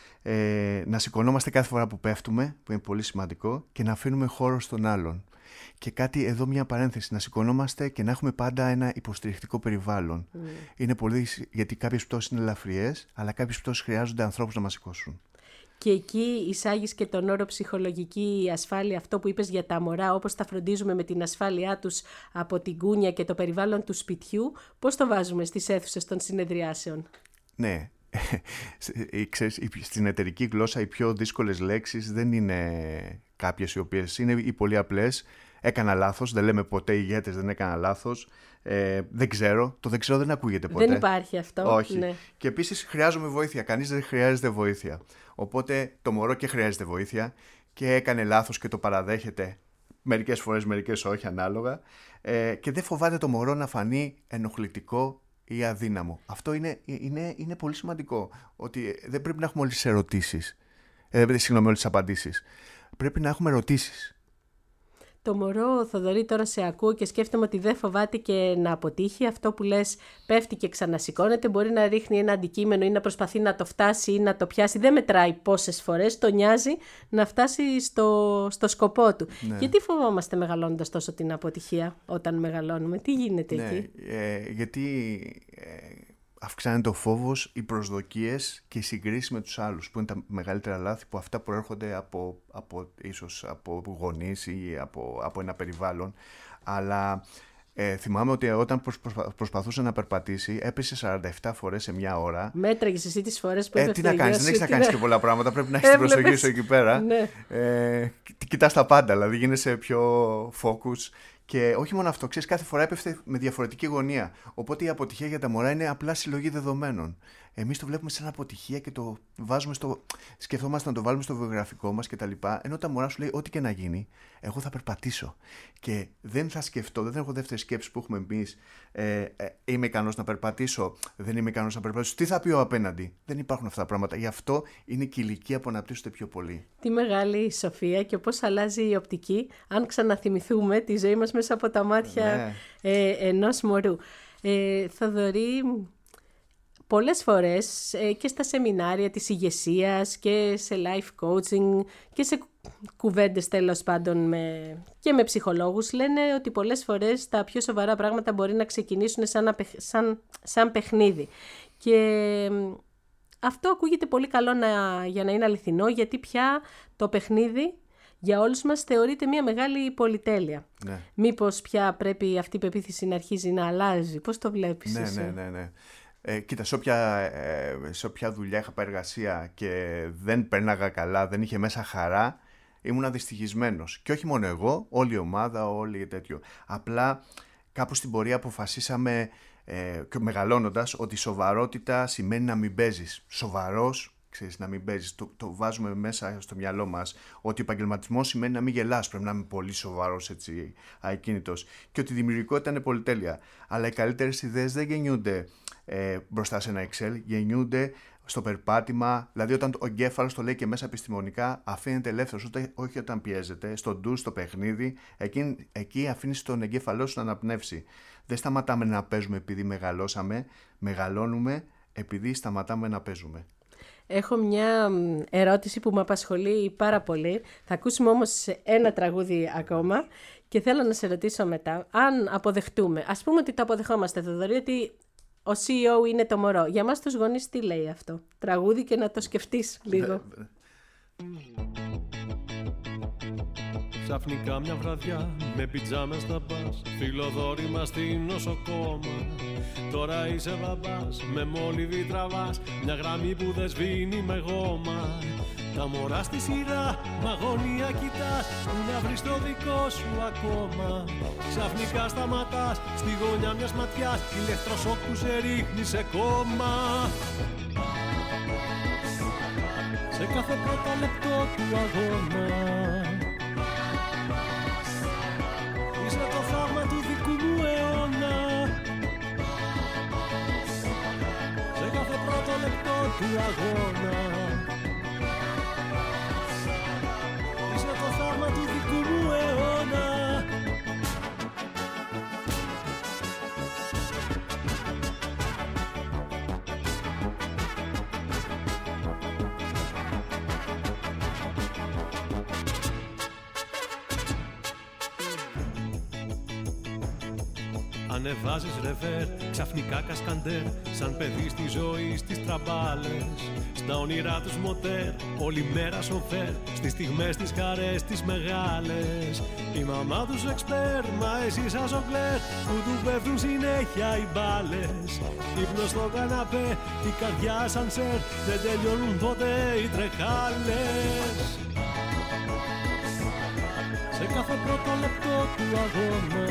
Ε, να σηκωνόμαστε κάθε φορά που πέφτουμε, που είναι πολύ σημαντικό, και να αφήνουμε χώρο στον άλλον. Και κάτι εδώ, μια παρένθεση, να σηκωνόμαστε και να έχουμε πάντα ένα υποστηρικτικό περιβάλλον. Mm. Είναι πολύ, γιατί κάποιες πτώσεις είναι ελαφριές, αλλά κάποιες πτώσεις χρειάζονται ανθρώπους να μας σηκώσουν. Και εκεί εισάγεις και τον όρο ψυχολογική ασφάλεια, αυτό που είπες για τα μωρά, όπως τα φροντίζουμε με την ασφάλειά τους από την κούνια και το περιβάλλον του σπιτιού, πώς το βάζουμε στις αίθουσες των συνεδριάσεων? Ναι. Ξέρεις, στην εταιρική γλώσσα οι πιο δύσκολες λέξεις δεν είναι κάποιες οι οποίες είναι οι πολύ απλές. Έκανα λάθος, δεν λέμε ποτέ ηγέτες, δεν έκανα λάθος. Ε, δεν ξέρω, το δεν ξέρω δεν ακούγεται ποτέ. Δεν υπάρχει αυτό. Όχι. Ναι. Και επίσης χρειάζομαι βοήθεια. Κανείς δεν χρειάζεται βοήθεια. Οπότε το μωρό και χρειάζεται βοήθεια και έκανε λάθος και το παραδέχεται. Μερικές φορές, μερικές όχι, ανάλογα. Ε, και δεν φοβάται το μωρό να φανεί ενοχλητικό ή αδύναμο. Αυτό είναι, είναι, είναι πολύ σημαντικό. Ότι δεν πρέπει να έχουμε όλες τις ερωτήσεις. Ε, συγγνώμη, όλες τις απαντήσεις. Πρέπει να έχουμε ερωτήσεις. Το μωρό, Θοδωρή, τώρα σε ακούω και σκέφτομαι ότι δεν φοβάται και να αποτύχει. Αυτό που λες, πέφτει και ξανασηκώνεται. Μπορεί να ρίχνει ένα αντικείμενο ή να προσπαθεί να το φτάσει ή να το πιάσει. Δεν μετράει πόσες φορές. Το νοιάζει να φτάσει στο, στο σκοπό του. Ναι. Γιατί φοβόμαστε μεγαλώνοντας τόσο την αποτυχία όταν μεγαλώνουμε? Τι γίνεται ναι, εκεί? Ε, γιατί ε, αυξάνεται ο φόβος, οι προσδοκίες και οι συγκρίσεις με τους άλλους, που είναι τα μεγαλύτερα λάθη, που αυτά προέρχονται από, από, ίσως από γονείς ή από, από ένα περιβάλλον. Αλλά ε, θυμάμαι ότι όταν προσπα, προσπαθούσε να περπατήσει, έπεσε σαράντα επτά φορές σε μια ώρα. Μέτραγες εσύ τις φορές που ε, έπεφτε? Τι να κάνεις, δεν έχεις να κάνεις και πολλά πράγματα, πρέπει να έχεις την προσοχή σου εκεί πέρα. Ναι. Ε, κοιτάς τα πάντα, δηλαδή γίνεσαι πιο focus. Και όχι μόνο αυτό, ξέρεις, κάθε φορά έπεφτε με διαφορετική γωνία. Οπότε η αποτυχία για τα μωρά είναι απλά συλλογή δεδομένων. Εμείς το βλέπουμε σαν αποτυχία και το βάζουμε στο. Σκεφτόμαστε να το βάλουμε στο βιογραφικό μας κτλ. Ενώ τα μωρά σου λέει: ό,τι και να γίνει, εγώ θα περπατήσω. Και δεν θα σκεφτώ, δεν έχω δεύτερη σκέψη που έχουμε εμείς. Ε, ε, είμαι ικανός να περπατήσω, δεν είμαι ικανός να περπατήσω. Τι θα πει ο απέναντι? Δεν υπάρχουν αυτά τα πράγματα. Γι' αυτό είναι και η ηλικία που αναπτύσσονται πιο πολύ. Τι μεγάλη σοφία και πώς αλλάζει η οπτική, αν ξαναθυμηθούμε τη ζωή μας μέσα από τα μάτια ναι. ε, ενός μωρού. Ε, Θοδωρή, πολλές φορές ε, και στα σεμινάρια της ηγεσίας και σε life coaching και σε κουβέντες τέλος πάντων με, και με ψυχολόγους λένε ότι πολλές φορές τα πιο σοβαρά πράγματα μπορεί να ξεκινήσουν σαν, σαν, σαν παιχνίδι. Και αυτό ακούγεται πολύ καλό να, για να είναι αληθινό, γιατί πια το παιχνίδι για όλους μας θεωρείται μια μεγάλη πολυτέλεια. Ναι. Μήπως πια πρέπει αυτή η πεποίθηση να αρχίζει να αλλάζει? Πώς το βλέπεις ναι, εσύ? Ναι, ναι, ναι. Ε, κοίτα, σε όποια, ε, σε όποια δουλειά είχα πάει εργασία και δεν πέρναγα καλά, δεν είχε μέσα χαρά, ήμουν δυστυχισμένος. Και όχι μόνο εγώ, όλη η ομάδα, όλοι τέτοιο. Απλά κάπου στην πορεία αποφασίσαμε, ε, μεγαλώνοντας, ότι σοβαρότητα σημαίνει να μην παίζεις. Σοβαρός, ξέρεις, να μην παίζεις. Το, το βάζουμε μέσα στο μυαλό μας ότι ο επαγγελματισμός σημαίνει να μην γελάς. Πρέπει να είμαι πολύ σοβαρός, έτσι, ακίνητος. Και ότι η δημιουργικότητα είναι πολυτέλεια. Αλλά οι καλύτερες ιδέες δεν γεννιούνται ε, μπροστά σε ένα Excel, γεννιούνται στο περπάτημα. Δηλαδή, όταν ο εγκέφαλος, το λέει και μέσα επιστημονικά, αφήνεται ελεύθερος, ούτε, όχι όταν πιέζεται, στο ντους, στο παιχνίδι. Εκεί, εκεί αφήνεις τον εγκέφαλό σου να αναπνεύσει. Δεν σταματάμε να παίζουμε επειδή μεγαλώσαμε, μεγαλώνουμε επειδή σταματάμε να παίζουμε. Έχω μια ερώτηση που με απασχολεί πάρα πολύ. Θα ακούσουμε όμως ένα τραγούδι ακόμα και θέλω να σε ρωτήσω μετά, αν αποδεχτούμε, ας πούμε ότι το αποδεχόμαστε, Θοδωρή, ότι ο σι ι ο είναι το μωρό. Για μας τους γονείς τι λέει αυτό? Τραγούδι και να το σκεφτείς λίγο. Ξαφνικά μια βραδιά με πιτζάμες θα πας, φιλοδόρημα στην νοσοκόμα. Τώρα είσαι μπαμπάς, με μόλιβι τραβάς, μια γραμμή που δεν σβήνει με γόμα. Τα μωρά στη σειρά, μ' αγωνία κοιτάς, που να βρεις το δικό σου ακόμα. Ξαφνικά σταματάς, στη γωνιά μιας ματιάς, ηλεκτροσόκ που σε ρίχνει σε κόμμα. Σε κάθε πρώτο λεπτό του αγώνα είσαι το θαύμα του δικού μου αιώνα. Σε κάθε πρώτο λεπτό του αγώνα είσαι το θαύμα του δικού μου αιώνα. Ανεβάζεις ρεβέρ, ξαφνικά κασκαντέρ, σαν παιδί στη ζωή στις τραμπάλες. Στα όνειρά τους μοτέρ, όλη μέρα σοφέρ, στις στιγμές τις χαρές τις μεγάλες. Η μαμά τους εξπέρ, μα εσύ σαν ζογκλέρ, που του πέφτουν συνέχεια οι μπάλες. Ύπνος στο καναπέ, η καρδιά σαν σέρ, δεν τελειώνουν ποτέ οι τρεχάλες. Σε κάθε πρώτο λεπτό του αγώνα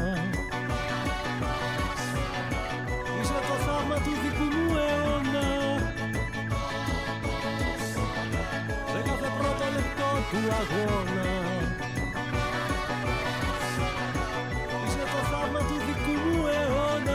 είσαι το θαύμα του δικού μου αιώνα. Σε κάθε πρώτο λεπτό του αγώνα είσαι το θαύμα του δικού μου αιώνα.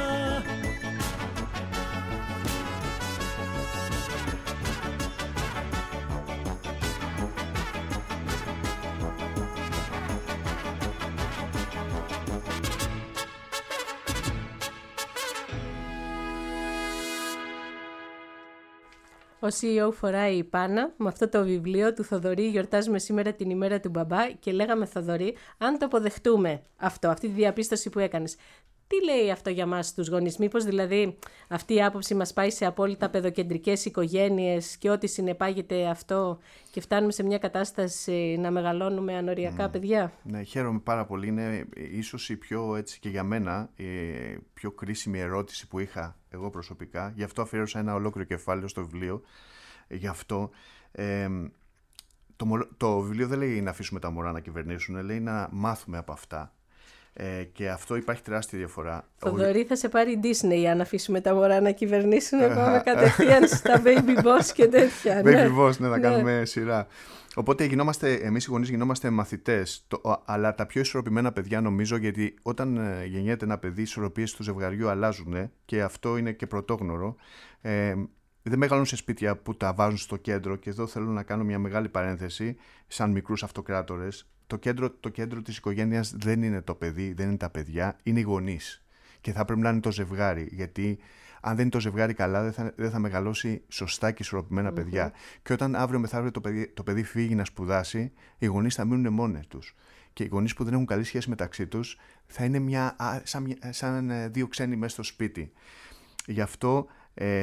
Ο σι ι ο φοράει η πάνα. Με αυτό το βιβλίο του Θοδωρή γιορτάζουμε σήμερα την ημέρα του μπαμπά και λέγαμε, Θοδωρή, αν το αποδεχτούμε αυτό, αυτή τη διαπίστωση που έκανες, τι λέει αυτό για μας τους γονείς? Μήπως δηλαδή αυτή η άποψη μας πάει σε απόλυτα παιδοκεντρικές οικογένειες και ό,τι συνεπάγεται αυτό και φτάνουμε σε μια κατάσταση να μεγαλώνουμε ανοριακά mm. παιδιά? Ναι, χαίρομαι πάρα πολύ. Είναι ίσως η πιο, έτσι και για μένα, η πιο κρίσιμη ερώτηση που είχα εγώ προσωπικά. Γι' αυτό αφιέρωσα ένα ολόκληρο κεφάλαιο στο βιβλίο. Γι' αυτό ε, το, το βιβλίο δεν λέει να αφήσουμε τα μωρά να κυβερνήσουν, λέει να μάθουμε από αυτά. Ε, και αυτό υπάρχει τεράστια διαφορά. Θοδωρή, θα σε πάρει η Disney αν αφήσουμε τα μωρά να κυβερνήσουν. Πάμε κατευθείαν στα Baby Boss και τέτοια. Baby Boss, ναι, να κάνουμε σειρά. Οπότε γινόμαστε, εμείς οι γονείς γινόμαστε μαθητές, το, αλλά τα πιο ισορροπημένα παιδιά νομίζω, γιατί όταν ε, γεννιέται ένα παιδί, οι ισορροπίες του ζευγαριού αλλάζουν ε, και αυτό είναι και πρωτόγνωρο. Ε, δεν μεγαλώνουν σε σπίτια που τα βάζουν στο κέντρο, και εδώ θέλω να κάνω μια μεγάλη παρένθεση, σαν μικρούς αυτοκράτορες. Το κέντρο, το κέντρο της οικογένειας δεν είναι το παιδί, δεν είναι τα παιδιά, είναι οι γονείς. Και θα πρέπει να είναι το ζευγάρι, γιατί αν δεν είναι το ζευγάρι καλά, δεν θα, δεν θα μεγαλώσει σωστά και ισορροπημένα mm-hmm. παιδιά. Και όταν αύριο μεθαύριο το παιδί, το παιδί φύγει να σπουδάσει, οι γονείς θα μείνουν μόνοι τους. Και οι γονείς που δεν έχουν καλή σχέση μεταξύ τους θα είναι μια, σαν, σαν δύο ξένοι μέσα στο σπίτι. Γι' αυτό ε,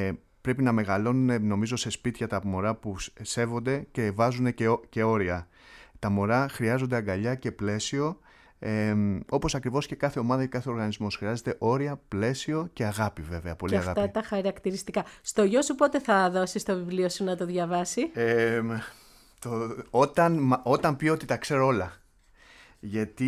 πρέπει να μεγαλώνουν, νομίζω, σε σπίτια τα μωρά που σέβονται και βάζουν και, και όρια. Τα μωρά χρειάζονται αγκαλιά και πλαίσιο, ε, όπως ακριβώς και κάθε ομάδα και κάθε οργανισμός. Χρειάζεται όρια, πλαίσιο και αγάπη, βέβαια. Πολύ και αγάπη. αυτά τα χαρακτηριστικά. Στο γιο σου πότε θα δώσεις το βιβλίο σου να το διαβάσει? Ε, το, όταν, όταν πει ότι τα ξέρω όλα. Γιατί,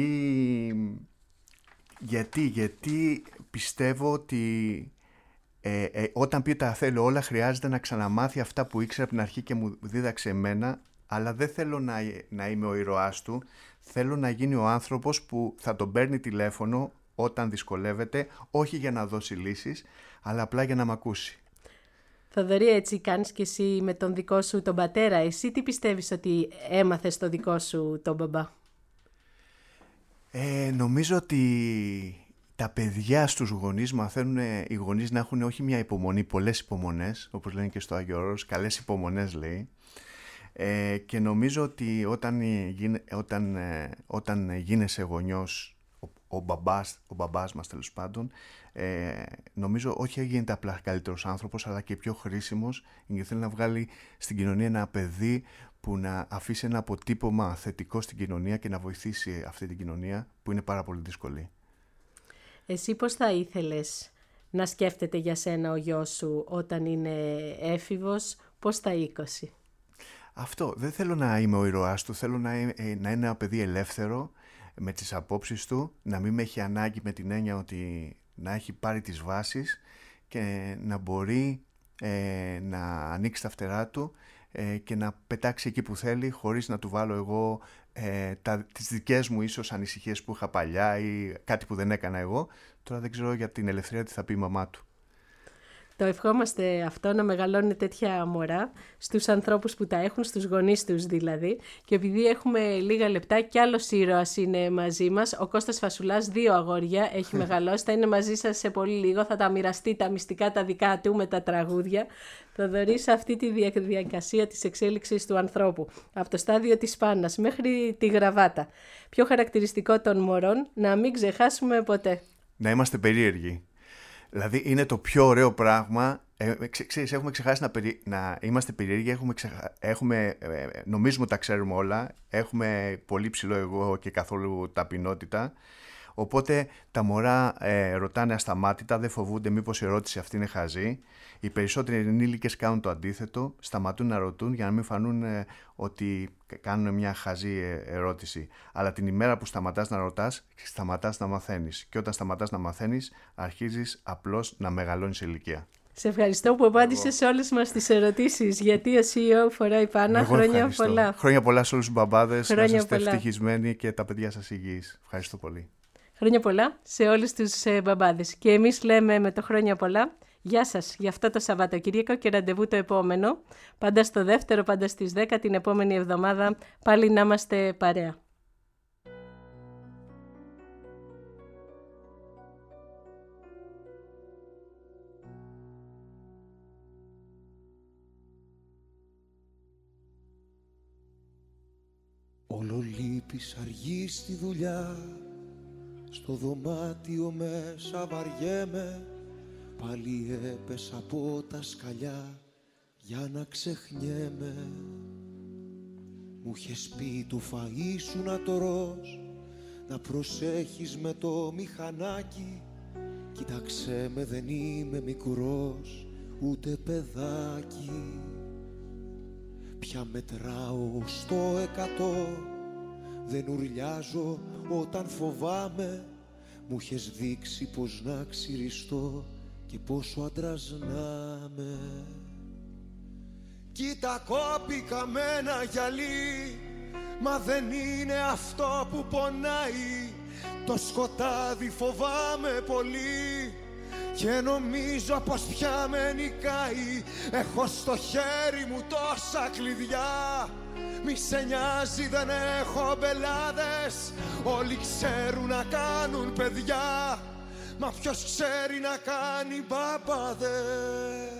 γιατί, γιατί πιστεύω ότι ε, ε, όταν πει τα θέλω όλα, χρειάζεται να ξαναμάθει αυτά που ήξερα από την αρχή και μου δίδαξε εμένα, αλλά δεν θέλω να, να είμαι ο ήρωάς του. Θέλω να γίνει ο άνθρωπος που θα τον παίρνει τηλέφωνο όταν δυσκολεύεται, όχι για να δώσει λύσεις, αλλά απλά για να μ' ακούσει. Θοδωρή, έτσι κάνεις και εσύ με τον δικό σου τον πατέρα. Εσύ τι πιστεύεις ότι έμαθες το δικό σου τον μπαμπά? Ε, νομίζω ότι τα παιδιά στους γονείς μαθαίνουν οι γονείς να έχουν όχι μια υπομονή, πολλές υπομονές, όπως λένε και στο Άγιο Όρος, καλές υπομονές λέει. Ε, και νομίζω ότι όταν, όταν, όταν γίνεσαι γονιός, ο, ο, μπαμπάς, ο μπαμπάς μας τέλος πάντων, ε, νομίζω όχι γίνεται απλά καλύτερος άνθρωπος, αλλά και πιο χρήσιμος, γιατί θέλει να βγάλει στην κοινωνία ένα παιδί που να αφήσει ένα αποτύπωμα θετικό στην κοινωνία και να βοηθήσει αυτή την κοινωνία που είναι πάρα πολύ δύσκολη. Εσύ πώς θα ήθελες να σκέφτεται για σένα ο γιος σου όταν είναι έφηβος, πώς θα είκοσι? Αυτό, δεν θέλω να είμαι ο ήρωάς του, θέλω να είναι, να είναι ένα παιδί ελεύθερο με τις απόψεις του, να μην με έχει ανάγκη με την έννοια ότι να έχει πάρει τις βάσεις και να μπορεί ε, να ανοίξει τα φτερά του ε, και να πετάξει εκεί που θέλει, χωρίς να του βάλω εγώ ε, τα, τις δικές μου ίσως ανησυχίες που είχα παλιά ή κάτι που δεν έκανα εγώ. Τώρα δεν ξέρω για την ελευθερία τι θα πει η μαμά του. Το ευχόμαστε αυτό, να μεγαλώνει τέτοια μωρά στους ανθρώπους που τα έχουν, στους γονείς τους δηλαδή. Και επειδή έχουμε λίγα λεπτά, κι άλλος ήρωας είναι μαζί μας. Ο Κώστας Φασουλάς, δύο αγόρια, έχει μεγαλώσει. Θα είναι μαζί σας σε πολύ λίγο. Θα τα μοιραστεί τα μυστικά τα δικά του με τα τραγούδια. Θα δωρήσει αυτή τη διαδικασία της εξέλιξης του ανθρώπου. Από το στάδιο της πάνας μέχρι τη γραβάτα. Πιο χαρακτηριστικό των μωρών, να μην ξεχάσουμε ποτέ. Να είμαστε περίεργοι. Δηλαδή είναι το πιο ωραίο πράγμα. Ε, ξέρεις, έχουμε ξεχάσει να, περι... να είμαστε περίεργοι, έχουμε ξεχα... έχουμε... Ε, νομίζουμε ότι τα ξέρουμε όλα, έχουμε πολύ ψηλό εγώ και καθόλου ταπεινότητα. Οπότε τα μωρά ε, ρωτάνε ασταμάτητα, δεν φοβούνται μήπως η ερώτηση αυτή είναι χαζή. Οι περισσότεροι ενήλικες κάνουν το αντίθετο, σταματούν να ρωτούν για να μην φανούν ε, ότι κάνουν μια χαζή ερώτηση. Αλλά την ημέρα που σταματάς να ρωτάς, σταματάς να μαθαίνεις. Και όταν σταματάς να μαθαίνεις, αρχίζεις απλώς να μεγαλώνεις ηλικία. Σε ευχαριστώ που απάντησες σε όλες μας τις ερωτήσεις. Γιατί ο σι ι ο φοράει πάνω. Εγώ χρόνια ευχαριστώ. πολλά. Χρόνια πολλά σε όλους τους μπαμπάδες. Χρόνια να είστε πολλά. ευτυχισμένοι και τα παιδιά σας υγιείς. Ευχαριστώ πολύ. Χρόνια πολλά σε όλους τους ε, μπαμπάδες. Και εμείς λέμε με το χρόνια πολλά. Γεια σας για αυτό το Σαββατοκύριακο και ραντεβού το επόμενο. Πάντα στο δεύτερο, πάντα στις δέκα την επόμενη εβδομάδα. Πάλι να είμαστε παρέα. Όλο λείπεις αργή στη δουλειά, στο δωμάτιο μέσα βαριέμαι. Πάλι έπεσα από τα σκαλιά για να ξεχνιέμαι. Μου είχες πει του φαΐ να το ρως, να προσέχεις με το μηχανάκι. Κοίταξέ με, δεν είμαι μικρός ούτε παιδάκι. Πια μετράω στο εκατό, δεν ουρλιάζω όταν φοβάμαι. Μου είχες δείξει πως να ξυριστώ και πόσο άντρας να με. Κοίτα κόπηκα με ένα γυαλί, μα δεν είναι αυτό που πονάει. Το σκοτάδι φοβάμαι πολύ και νομίζω πως πια με νικάει. Έχω στο χέρι μου τόσα κλειδιά, μη σε νοιάζει δεν έχω μπελάδες. Όλοι ξέρουν να κάνουν παιδιά, μα ποιος ξέρει να κάνει μπαμπάδες.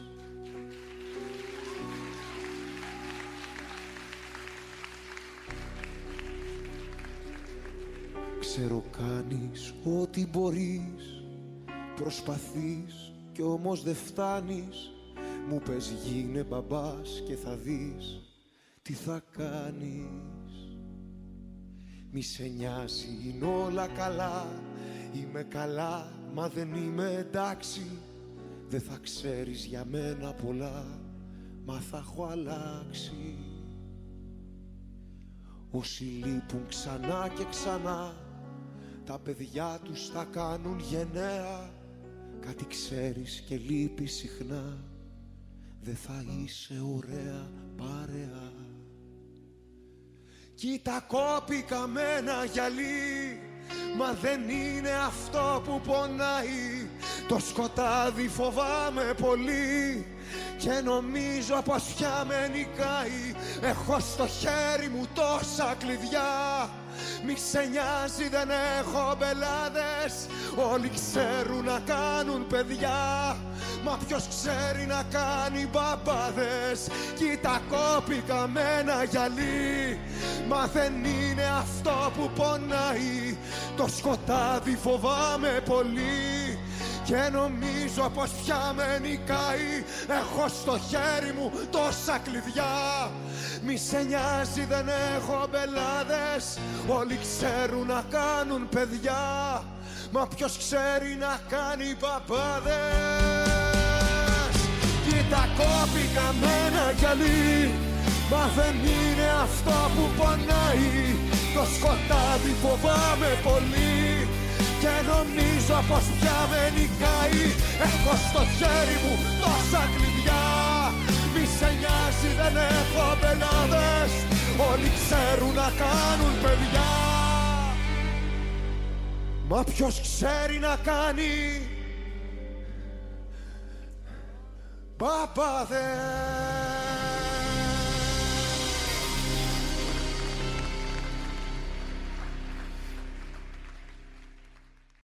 Ξέρω κάνεις ό,τι μπορείς, προσπαθείς κι όμως δεν φτάνεις. Μου πες γίνε μπαμπάς και θα δεις τι θα κάνεις. Μη σε νοιάζει, είναι όλα καλά. Είμαι καλά, μα δεν είμαι εντάξει. Δεν θα ξέρεις για μένα πολλά, μα θα έχω αλλάξει. Όσοι λείπουν ξανά και ξανά, τα παιδιά τους θα κάνουν γενναία. Κάτι ξέρεις και λείπει συχνά, δεν θα είσαι ωραία παρέα. Κοίτα κόπηκα με ένα γυαλί, μα δεν είναι αυτό που πονάει. Το σκοτάδι φοβάμαι πολύ και νομίζω πως πια με νικάει. Έχω στο χέρι μου τόσα κλειδιά, μη σε νοιάζει δεν έχω μπελάδες. Όλοι ξέρουν να κάνουν παιδιά, μα ποιος ξέρει να κάνει μπαμπάδες. Κοίτα κόπηκα με ένα γυαλί, μα δεν είναι αυτό που πονάει. Το σκοτάδι φοβάμαι πολύ και νομίζω πως πια με νικάει. Έχω στο χέρι μου τόσα κλειδιά, μη σε νοιάζει δεν έχω μπελάδες. Όλοι ξέρουν να κάνουν παιδιά, μα ποιος ξέρει να κάνει παπάδες. Κοίτα κόπηκα με ένα γυαλί, μα δεν είναι αυτό που πονάει. Το σκοτάδι φοβάμαι πολύ και νομίζω πως πια με νικάει. Έχω στο χέρι μου τόσα κλειδιά, μη σε νοιάζει δεν έχω μπελάδες. Όλοι ξέρουν να κάνουν παιδιά, μα ποιος ξέρει να κάνει παπάδες.